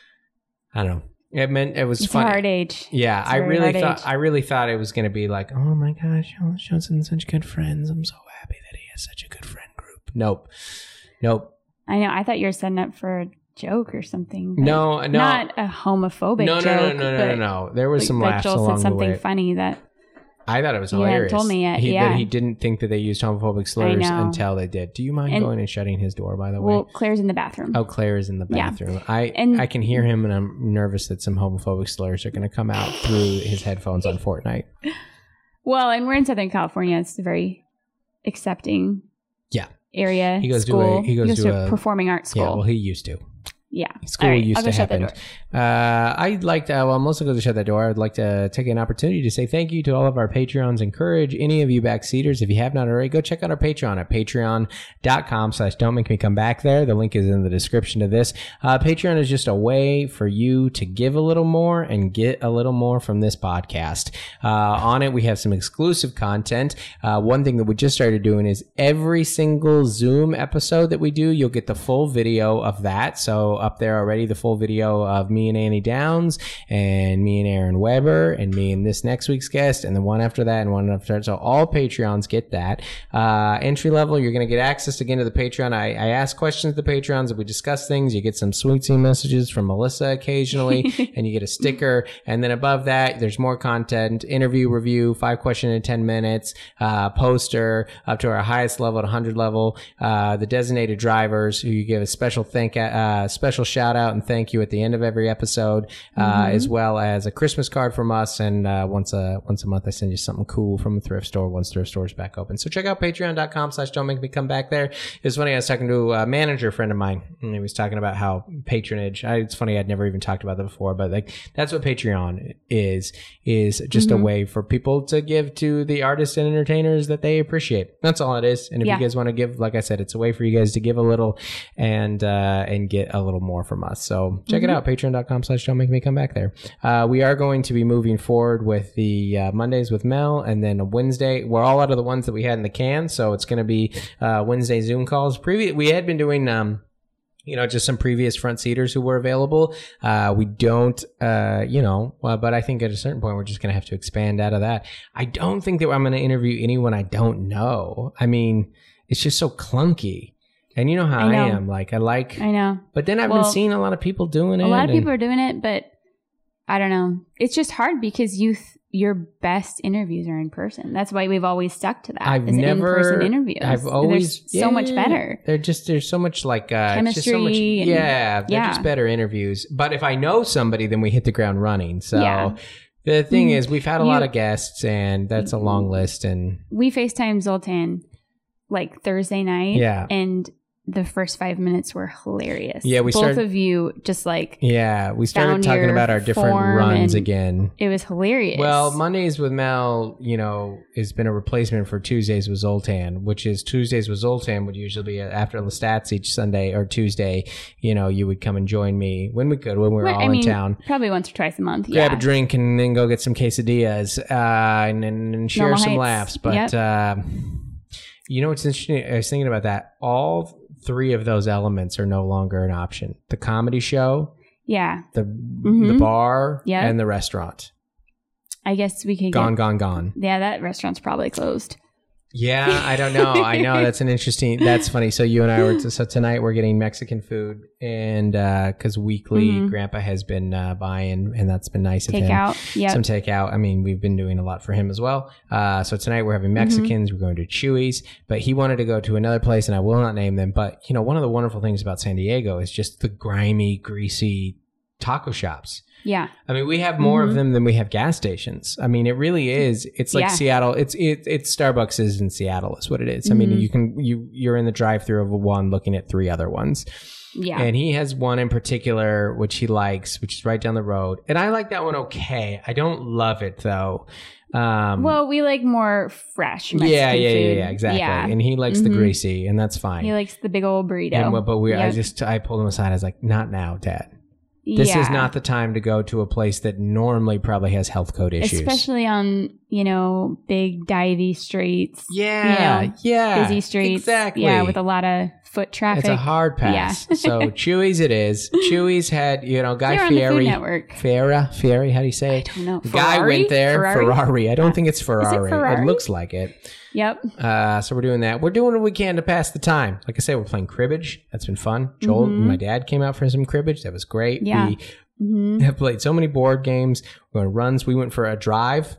I don't know. It meant it was it's funny. A hard age. Yeah, it's I really thought age. I really thought it was going to be like, oh my gosh, Johnson, such good friends. I'm so happy that he has such a good friend group. Nope, nope. I know. I thought you were setting up for a joke or something. No, no, not a homophobic no, no, joke. No, no, no, no, no, no. There was like, some like laughs Joel along said something the way. funny that. I thought it was You hilarious. hadn't told me yet, he, yeah. That he didn't think that they used homophobic slurs until they did. Do you mind and, going and shutting his door, by the way? Well, Claire's in the bathroom. Oh, Claire is in the bathroom. Yeah. I and, I can hear him, and I'm nervous that some homophobic slurs are going to come out through his headphones on Fortnite. Well, and we're in Southern California. It's very accepting. Yeah. area. He goes school. to a he goes, he goes to, to, a performing arts school. Yeah, well, he used to. Yeah. School All right, used I'll to go shut that happen. door. Uh, I'd like to, well, I'm also going to shut that door. I'd like to take an opportunity to say thank you to all of our Patreons. Encourage any of you backseaters, if you have not already, go check out our Patreon at patreon.com slash don't make me come back there. The link is in the description of this. Uh, Patreon is just a way for you to give a little more and get a little more from this podcast. Uh, on it, we have some exclusive content. Uh, one thing that we just started doing is every single Zoom episode that we do, you'll get the full video of that. So up there already, the full video of me and Annie Downs and me and Aaron Weber and me and this next week's guest and the one after that and one after that. So all Patreons get that. Uh, entry level, you're going to get access again to the Patreon. I, I ask questions to the Patreons. If we discuss things, you get some sweet tea messages from Melissa occasionally and you get a sticker. And then above that, there's more content, interview, review, five questions in ten minutes, uh, poster up to our highest level at one hundred level, uh, the designated drivers who you give a special thank, uh, special shout out and thank you at the end of every episode, uh, mm-hmm. as well as a Christmas card from us. And uh, once a once a month, I send you something cool from a thrift store once thrift store is back open. So check out patreon.com slash don't make me come back there. It's funny, I was talking to a manager friend of mine, and he was talking about how patronage, I, it's funny, I'd never even talked about that before, but like that's what Patreon is, is just mm-hmm. a way for people to give to the artists and entertainers that they appreciate. That's all it is. And if yeah. you guys want to give, like I said, it's a way for you guys to give a little and uh, and get a little more from us. So check mm-hmm. it out, patreon.com slash don't make me come back there. Uh, we are going to be moving forward with the uh, Mondays with Mel, and then a Wednesday. We're all out of the ones that we had in the can, so it's going to be uh, Wednesday Zoom calls. Previous, we had been doing, um, you know, just some previous front seaters who were available. Uh, we don't, uh, you know, well, but I think at a certain point we're just going to have to expand out of that. I don't think that I'm going to interview anyone I don't know. I mean, it's just so clunky. And you know how I, know. I am. Like, I like... I know. But then I've well, been seeing a lot of people doing it. A lot of and, people are doing it, but I don't know. It's just hard because you th- your best interviews are in person. That's why we've always stuck to that. I've never... in-person interviews. I've always... They're so yeah, much better. They're just... There's so much like... Uh, Chemistry. Just so much, and, yeah. They're yeah. just better interviews. But if I know somebody, then we hit the ground running. So... Yeah. The thing mm, is, we've had a you, lot of guests, and that's a long list. And we FaceTime Zoltan like Thursday night. Yeah. And... the first five minutes were hilarious. Yeah, we both started, of you just like yeah, we started talking about our different runs again. It was hilarious. Well, Mondays with Mel, you know, has been a replacement for Tuesdays with Zoltan, which is Tuesdays with Zoltan would usually be after Lestats each Sunday or Tuesday. You know, you would come and join me when we could, when we were right, all I in mean, town. Probably once or twice a month. Grab yeah. a drink and then go get some quesadillas uh, and, and share Normal some Heights. laughs. But yep. uh, you know what's interesting? I was thinking about that. All three of those elements are no longer an option. The comedy show, yeah, the mm-hmm. the bar, yep. and the restaurant. I guess we could gone, get, gone, gone. Yeah, that restaurant's probably closed. Yeah, I don't know. I know that's an interesting. That's funny. So you and I were to, so tonight we're getting Mexican food, and because uh, weekly mm-hmm. Grandpa has been uh, buying, and that's been nice of him. Takeout, yeah, some takeout. I mean, we've been doing a lot for him as well. Uh, so tonight we're having Mexicans. Mm-hmm. We're going to Chuy's, but he wanted to go to another place, and I will not name them. But you know, one of the wonderful things about San Diego is just the grimy, greasy taco shops. Yeah. I mean, we have more mm-hmm. of them than we have gas stations. I mean, it really is. It's like yeah. Seattle. It's it, it's Starbucks is in Seattle is what it is. Mm-hmm. I mean, you can you you're in the drive-through of one looking at three other ones. Yeah. And he has one in particular which he likes, which is right down the road. And I like that one okay. I don't love it though. Um, well, we like more fresh Mexican yeah, yeah, food. yeah, yeah, exactly. Yeah. And he likes mm-hmm. the greasy, and that's fine. He likes the big old burrito. And, but we, yep. I just I pulled him aside. I was like, not now, Dad. This yeah. is not the time to go to a place that normally probably has health code issues. Especially on, you know, big divey streets. Yeah, you know, yeah. busy streets. Exactly. Yeah, with a lot of foot traffic. It's a hard pass. Yeah. So Chuy's it is. Chuy's had, you know, Guy They're Fieri. on the Food Network. Fiera, Fieri, how do you say it? I don't know. Guy Ferrari? went there. Ferrari? Ferrari. I don't think it's Ferrari. Is it Ferrari? It looks like it. Yep. Uh, so we're doing that. We're doing what we can to pass the time. Like I said, we're playing cribbage. That's been fun. Joel mm-hmm. and my dad came out for some cribbage. That was great. Yeah. We mm-hmm. have played so many board games. We're on runs. We went for a drive.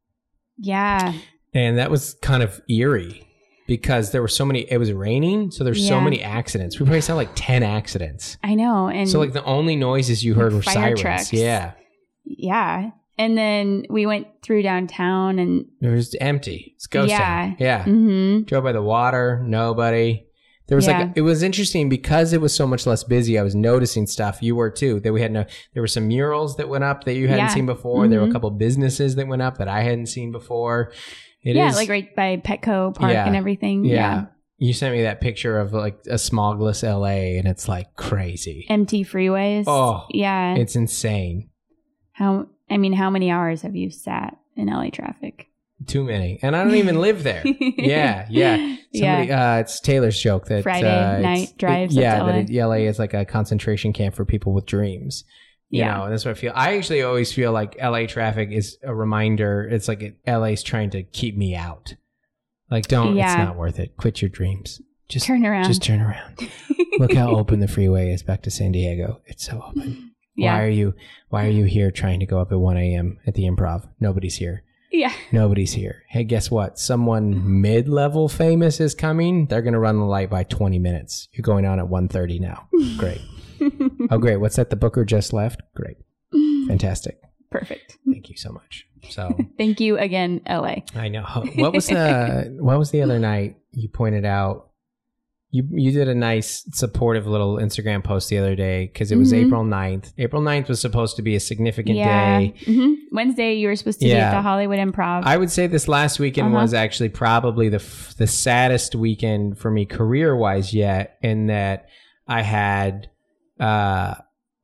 Yeah. And that was kind of eerie because there were so many, it was raining. So there's yeah. so many accidents. We probably saw like ten accidents. I know. And so like the only noises you heard were fire sirens. trucks. Yeah. Yeah. And then we went through downtown and it was empty. It's ghost yeah. town. Yeah. Mm-hmm. Drove by the water. Nobody. There was Yeah. like, it was interesting because it was so much less busy. I was noticing stuff. You were too. That we had no, there were some murals that went up that you hadn't Yeah. seen before. There were a Mhm. couple of businesses that went up that I hadn't seen before. It yeah, is, like right by Petco Park Yeah. and everything. yeah. Yeah. You sent me that picture of like a smogless L A and it's like crazy. Empty freeways. Oh, yeah. It's insane. How, I mean, how many hours have you sat in L A traffic? Too many. And I don't even live there. Yeah, yeah. Somebody, Yeah. uh, it's Taylor's joke that Friday uh, night it's- drives It, up yeah, to L A. that it, L A is like a concentration camp for people with dreams. You Yeah. know, and that's what I feel. I actually always feel like L A traffic is a reminder. It's like it, L A's trying to keep me out. Like, don't. It's Yeah. not worth it. Quit your dreams. Just Turn around. Just turn around. Look how open the freeway is back to San Diego. It's so open. Yeah. Why are you? Why are you here trying to go up at one a.m. at the Improv? Nobody's here. Yeah. Nobody's here. Hey, guess what? Someone mid-level famous is coming. They're going to run the light by twenty minutes. You're going on at one thirty now. Great. Oh, great. What's that? The Booker just left? Great. Fantastic. Perfect. Thank you so much. So Thank you again, L A. I know. What was the what was the other night you pointed out? You you did a nice supportive little Instagram post the other day because it was Mhm. April ninth. April ninth was supposed to be a significant Yeah. day. hmm Wednesday, you were supposed to be Yeah. at the Hollywood Improv. I would say this last weekend Uh-huh. was actually probably the f- the saddest weekend for me career wise yet, in that I had uh,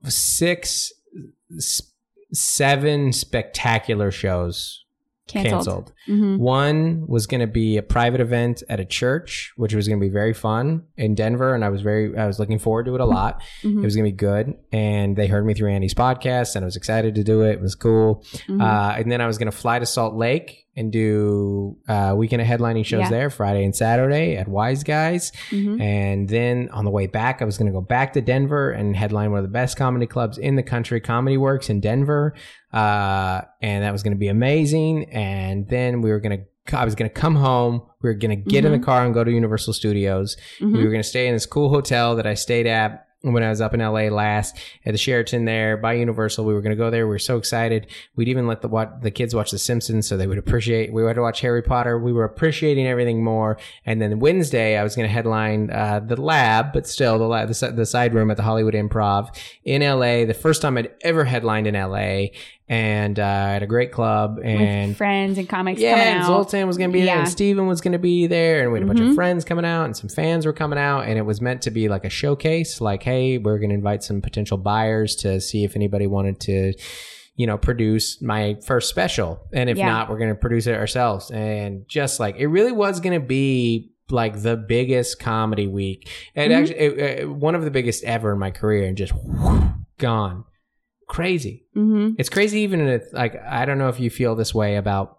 six, s- seven spectacular shows canceled. canceled. hmm One was going to be a private event at a church, which was going to be very fun in Denver, and I was very I was looking forward to it a lot. hmm It was going to be good, and they heard me through Andy's podcast, and I was excited to do it. It was cool. hmm Uh, and then I was going to fly to Salt Lake and do uh, weekend of headlining shows Yeah. there, Friday and Saturday at Wise Guys. hmm And then on the way back, I was going to go back to Denver and headline one of the best comedy clubs in the country, Comedy Works in Denver. Uh, and that was going to be amazing. And then we were going to, I was going to come home. We were going to get in the car and go to Universal Studios. hmm We were going to stay in this cool hotel that I stayed at when I was up in L A last at the Sheraton there by Universal. We were going to go there. We were so excited. We'd even let the watch, the kids watch The Simpsons so they would appreciate. We had to watch Harry Potter. We were appreciating everything more. And then Wednesday, I was going to headline uh, the Lab, but still the lab, the, si- the side room at the Hollywood Improv in L A. The first time I'd ever headlined in L A, and uh, at a great club. And With friends and comics yeah, coming and out. Zoltan was going to be there, Yeah. and Steven was going to be there, and we had a bunch of Mhm. friends coming out, and some fans were coming out, and it was meant to be like a showcase. Like, hey, we're going to invite some potential buyers to see if anybody wanted to, you know, produce my first special, and if Yeah. not, we're going to produce it ourselves. And just like it really was going to be like the biggest comedy week, and Mhm. actually it, it, one of the biggest ever in my career, and just whew, gone. Crazy. hmm It's crazy even if, like, I don't know if you feel this way about,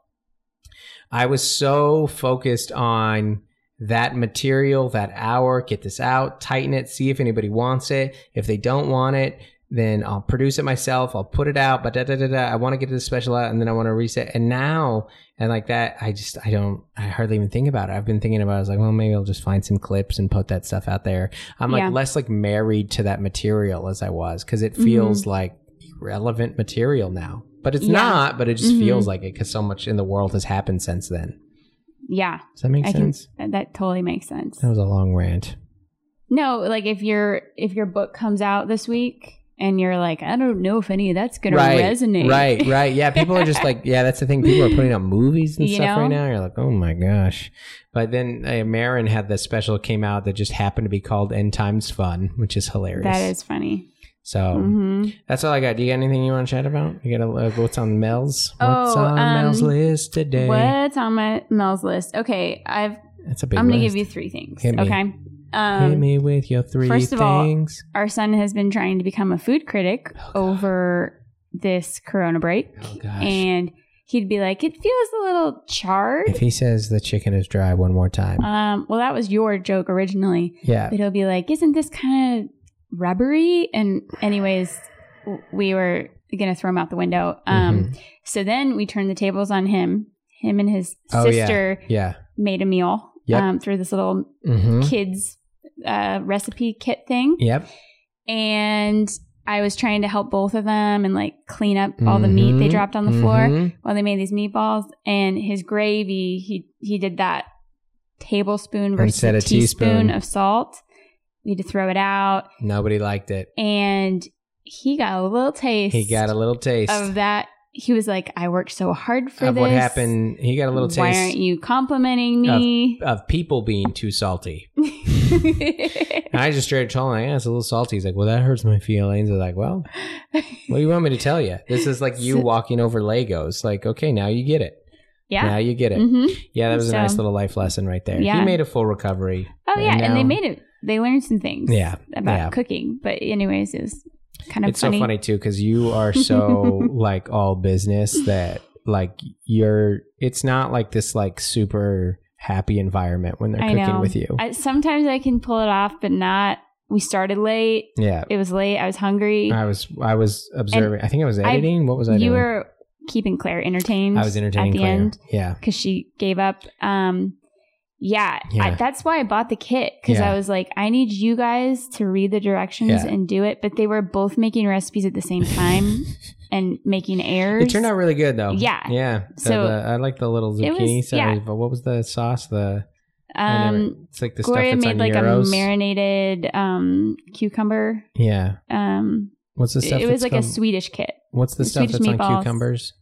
I was so focused on that material, that hour, get this out, tighten it, see if anybody wants it. If they don't want it, then I'll produce it myself. I'll put it out, but da da da da. I want to get this special out, and then I want to reset. And now, and like that, I just, I don't, I hardly even think about it. I've been thinking about it. I was like, well, maybe I'll just find some clips and put that stuff out there. I'm like Yeah. less like married to that material as I was, because it feels like relevant material now. But it's Yeah. not, but it just Mhm. feels like it because so much in the world has happened since then. Yeah. Does that make I can, sense? that totally makes sense. That was a long rant. No, like if your if your book comes out this week and you're like, I don't know if any of that's gonna right, resonate. Right, right. Yeah, people are just like, yeah, that's the thing. People are putting out movies and You stuff know? right now. You're like, oh my gosh. But then uh, Marin had the special came out that just happened to be called End Times Fun, which is hilarious. That is funny. So hmm that's all I got. Do you got anything you want to chat about? You got a, uh, what's on Mel's? What's Oh, on um, Mel's list today? What's on my Mel's list? Okay, I've That's a big I'm gonna list. give you three things. Hit me. Okay. Hit Um, me with your three first of all, things. our son has been trying to become a food critic Oh, God. over this Corona break, Oh gosh. and he'd be like, "It feels a little charred." If he says the chicken is dry one more time. Um, well, that was your joke originally, yeah. but he'll be like, "Isn't this kind of rubbery?" And anyways, w- we were gonna throw him out the window. Um, Mhm. so then we turned the tables on him. Him and his Oh, yeah. sister Yeah. made a meal Yep. um, through this little Mm-hmm. kids uh, recipe kit thing. Yep. And I was trying to help both of them and like clean up all the meat they Mhm. dropped on the floor Mhm. while they made these meatballs. And his gravy, he he did that tablespoon versus Instead a of teaspoon, teaspoon. of salt. We had to throw it out. Nobody liked it. And he got a little taste. He got a little taste of that. He was like, I worked so hard for of this. what happened. He got a little Why taste aren't you complimenting me? of, of people being too salty. And I just straight told him, yeah, it's a little salty. He's like, well, that hurts my feelings. I was like, well, what do you want me to tell you? This is like you So- walking over Legos. Like, okay, now you get it. Yeah. Now you get it. hmm Yeah, that was So- a nice little life lesson right there. Yeah. He made a full recovery. Oh, yeah. And they now- made it. They learned some things Yeah, about yeah. cooking. But anyways, it was kind of It's funny. so funny too because you are so like all business that like you're. It's not like this like super happy environment when they're I cooking know. with you. I, sometimes I can pull it off, but not. We started late. Yeah, It was late. I was hungry. I was. I was observing. I think I was editing. what was I you doing? were keeping Claire entertained. I was entertaining at the Claire. end Yeah, because she gave up. Um, yeah, Yeah. I, that's why I bought the kit because Yeah. I was like, I need you guys to read the directions Yeah. and do it. But they were both making recipes at the same time and making errors. it turned out really good though. Yeah. yeah. The- So- the- I like the little It was- zucchini. So yeah. but what was the sauce? The I never- Um, it's like the Gloria stuff that's made on like gyros. a marinated um cucumber. Yeah. Um, What's the stuff? it was that's like a called- Swedish kit. What's the stuff Swedish that's on meatballs. cucumbers?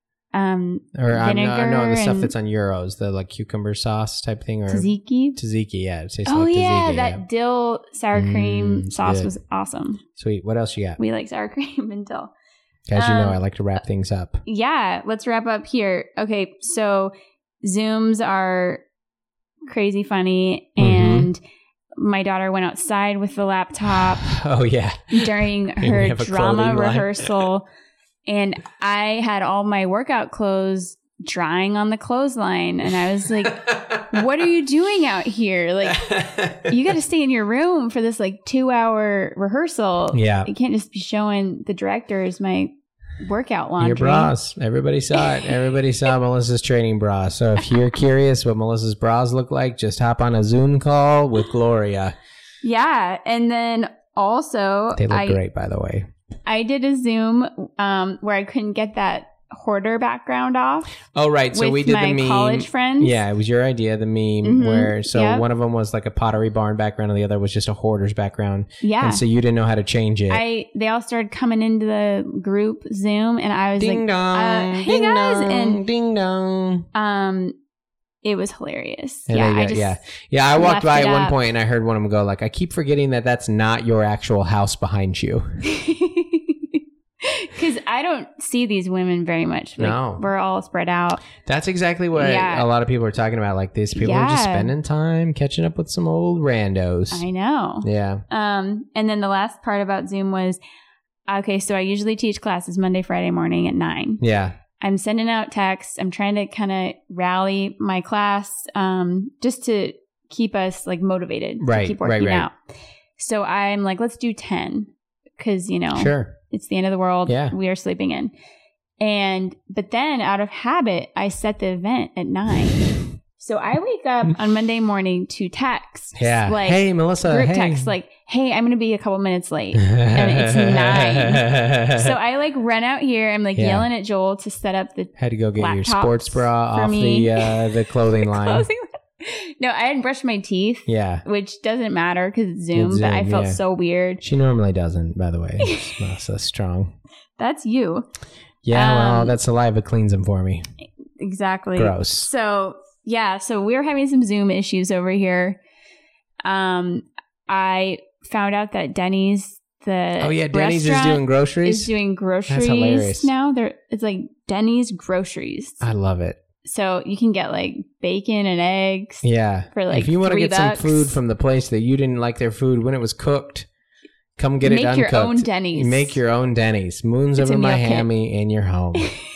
Um, Or I'm no, Vinegar no, the stuff and- that's on euros, the like cucumber sauce type thing, or tzatziki. tzatziki. Yeah, it tastes Oh like yeah, tzatziki. that yeah. dill sour cream Mm, it's sauce good. was awesome. Sweet. What else you got? We like sour cream and dill. As you know, um, I like to wrap things up. Yeah, let's wrap up here. Okay, so Zooms are crazy funny, Mhm. and my daughter went outside with the laptop Oh yeah, during we her have a drama clothing line. rehearsal, and I had all my workout clothes drying on the clothesline, and I was like, "What are you doing out here? Like, you got to stay in your room for this like two hour rehearsal. Yeah. You can't just be showing the directors my workout laundry." Your bras. Everybody saw it. Everybody saw Melissa's training bra. So if you're curious what Melissa's bras look like, just hop on a Zoom call with Gloria. Yeah, and then also They look I great, by the way. I did a Zoom um, where I couldn't get that hoarder background off. Oh, right. So with we did my the meme. college friends. Yeah, it was your idea, the meme, Mhm, where so yep. one of them was like a Pottery Barn background and the other was just a hoarder's background. yeah. And so you didn't know how to change it. I they all started coming into the group Zoom, and I was ding like, dong. uh, hey ding guys, dong, and ding dong. um, it was hilarious. And yeah, they I go- just yeah. Yeah, I walked left by it at one up. point and I heard one of them go like, I keep forgetting that that's not your actual house behind you. because I don't see these women very much. Like, No. we're all spread out. That's exactly what Yeah. a lot of people are talking about. Like these people are just Yeah. spending time catching up with some old randos. I know. Yeah. Um, and then the last part about Zoom was, okay, so I usually teach classes Monday, Friday morning at nine. Yeah. I'm sending out texts. I'm trying to kind of rally my class, um, just to keep us like motivated Right, to keep right, working right. out. So I'm like, let's do ten because, you know, Sure. it's the end of the world. Yeah. We are sleeping in. And, but then out of habit, I set the event at nine. So I wake up on Monday morning to text. Yeah. Like, hey, Melissa. group hey. text, like, hey, I'm going to be a couple minutes late. And it's nine. So I like run out here. I'm like Yeah. yelling at Joel to set up the had to go get your laptops sports bra for off me. the uh, the clothing line. clothing. No, I hadn't brushed my teeth, Yeah. which doesn't matter because it's Zoom, It's but I Zoom, felt yeah. so weird. She normally doesn't, by the way. It's not so strong. That's you. Yeah, well, Um, that saliva cleans them for me. Exactly. Gross. So, yeah, so we're having some Zoom issues over here. Um, I found out that Denny's, the Oh, yeah, Denny's is restaurant doing groceries. is doing groceries hilarious. now. They're it's like Denny's groceries. I love it. So you can get like bacon and eggs. Yeah. For, like, if you want to three get bucks. some food from the place that you didn't like their food when it was cooked, come get Make it uncooked. your own Denny's. Make your own Denny's. Moons It's a over meal kit. Miami and you're home.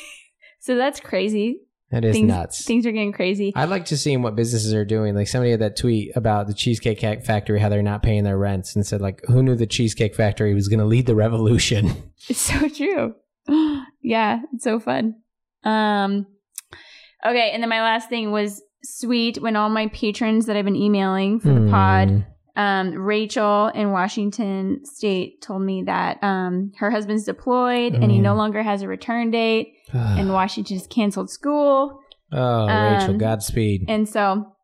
So that's crazy. That is things, nuts. Things are getting crazy. I'd like to see what businesses are doing. Like somebody had that tweet about the Cheesecake Factory, how they're not paying their rents, and said like, who knew the Cheesecake Factory was going to lead the revolution? It's so true. Yeah, it's so fun. Um, okay, and then my last thing was sweet when all my patrons that I've been emailing for the pod, Mm. um, Rachel in Washington State told me that um, her husband's deployed and he Mm. no longer has a return date, and Washington's canceled school. Oh, Rachel, Um, Godspeed. And so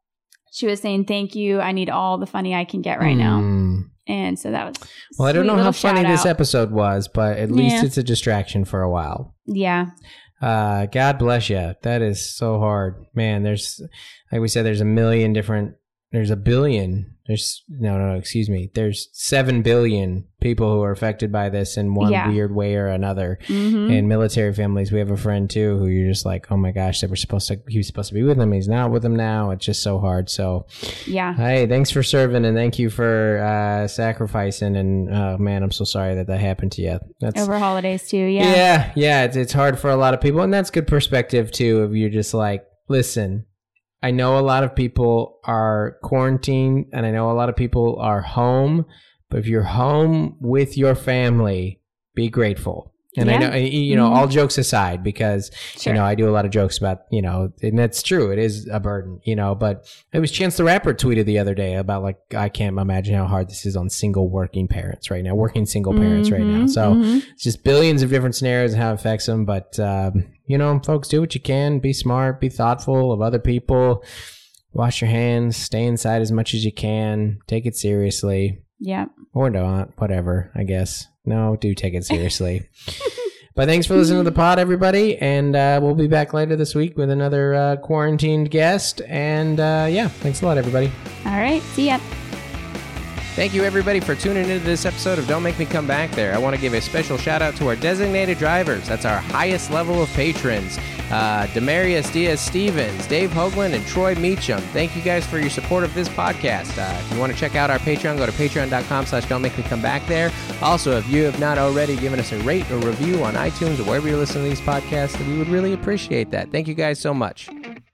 she was saying, thank you. I need all the funny I can get right Mm. now. And so that was Well, I don't sweet know how little funny shout this out. episode was, but at least Yeah. it's a distraction for a while. Yeah. Uh, God bless you. That is so hard. Man, there's, like we said, there's a million different, there's a billion, there's, no, no, excuse me. There's seven billion people who are affected by this in one Yeah. weird way or another. Mm-hmm. And military families, we have a friend too, who you're just like, oh my gosh, they were supposed to, he was supposed to be with them. He's not with them now. It's just so hard. So, Yeah. hey, thanks for serving and thank you for uh, sacrificing. And oh man, I'm so sorry that that happened to you. That's Over holidays too. Yeah. yeah, yeah. It's it's hard for a lot of people, and that's good perspective too. If you're just like, listen, I know a lot of people are quarantined, and I know a lot of people are home. But if you're home with your family, be grateful. And I Yeah. know, you know, Mhm. all jokes aside, because, Sure. you know, I do a lot of jokes about, you know, and that's true. It is a burden, you know, but it was Chance the Rapper tweeted the other day about like, I can't imagine how hard this is on single working parents right now, working single parents right now. Mhm, So mhm. it's just billions of different scenarios and how it affects them. But, um, you know, folks, do what you can. Be smart, be thoughtful of other people, wash your hands, stay inside as much as you can, take it seriously. Yeah. Or not, whatever, I guess. No, do take it seriously. But thanks for listening to the pod, everybody. And uh, we'll be back later this week with another uh, quarantined guest. And uh, yeah, thanks a lot, everybody. All right. See ya. Thank you, everybody, for tuning into this episode of Don't Make Me Come Back There. I want to give a special shout out to our designated drivers. That's our highest level of patrons. Uh, Demarius Diaz-Stevens, Dave Hoagland, and Troy Meacham. Thank you guys for your support of this podcast. Uh, if you want to check out our Patreon, go to patreon.com slash Don't Make Me Come Back There. Also, if you have not already given us a rate or review on iTunes or wherever you're listening to these podcasts, we would really appreciate that. Thank you guys so much.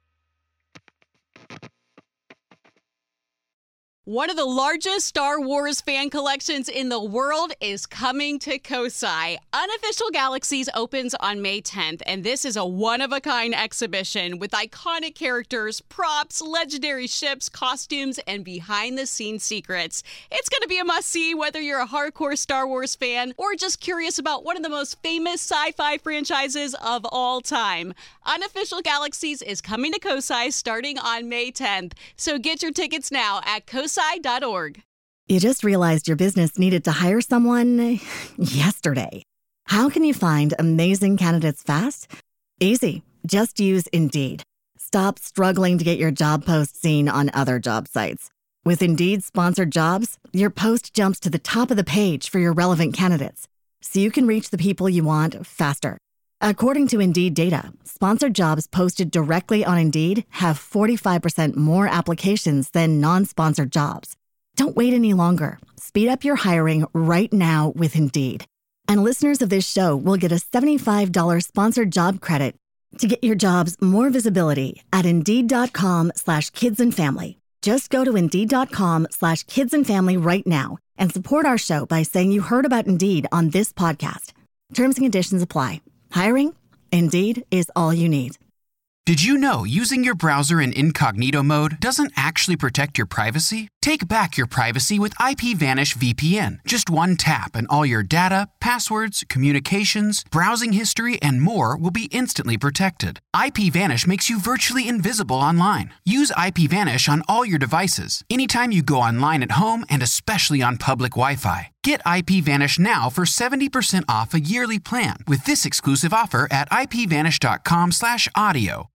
One of the largest Star Wars fan collections in the world is coming to Kosai. Unofficial Galaxies opens on May tenth, and this is a one-of-a-kind exhibition with iconic characters, props, legendary ships, costumes, and behind-the-scenes secrets. It's going to be a must-see whether you're a hardcore Star Wars fan or just curious about one of the most famous sci-fi franchises of all time. Unofficial Galaxies is coming to Kosai starting on May tenth, so get your tickets now at kosai dot org. You just realized your business needed to hire someone yesterday. How can you find amazing candidates fast? Easy. Just use Indeed. Stop struggling to get your job post seen on other job sites. With Indeed sponsored jobs, your post jumps to the top of the page for your relevant candidates, so you can reach the people you want faster. According to Indeed data, sponsored jobs posted directly on Indeed have forty-five percent more applications than non-sponsored jobs. Don't wait any longer. Speed up your hiring right now with Indeed. And listeners of this show will get a seventy-five dollars sponsored job credit to get your jobs more visibility at Indeed.com slash kids and family. Just go to Indeed.com slash kids and family right now and support our show by saying you heard about Indeed on this podcast. Terms and conditions apply. Hiring? Indeed is all you need. Did you know using your browser in incognito mode doesn't actually protect your privacy? Take back your privacy with IPVanish V P N. Just one tap and all your data, passwords, communications, browsing history, and more will be instantly protected. IPVanish makes you virtually invisible online. Use IPVanish on all your devices, anytime you go online at home and especially on public Wi-Fi. Get IPVanish now for seventy percent off a yearly plan with this exclusive offer at ipvanish.com slash audio.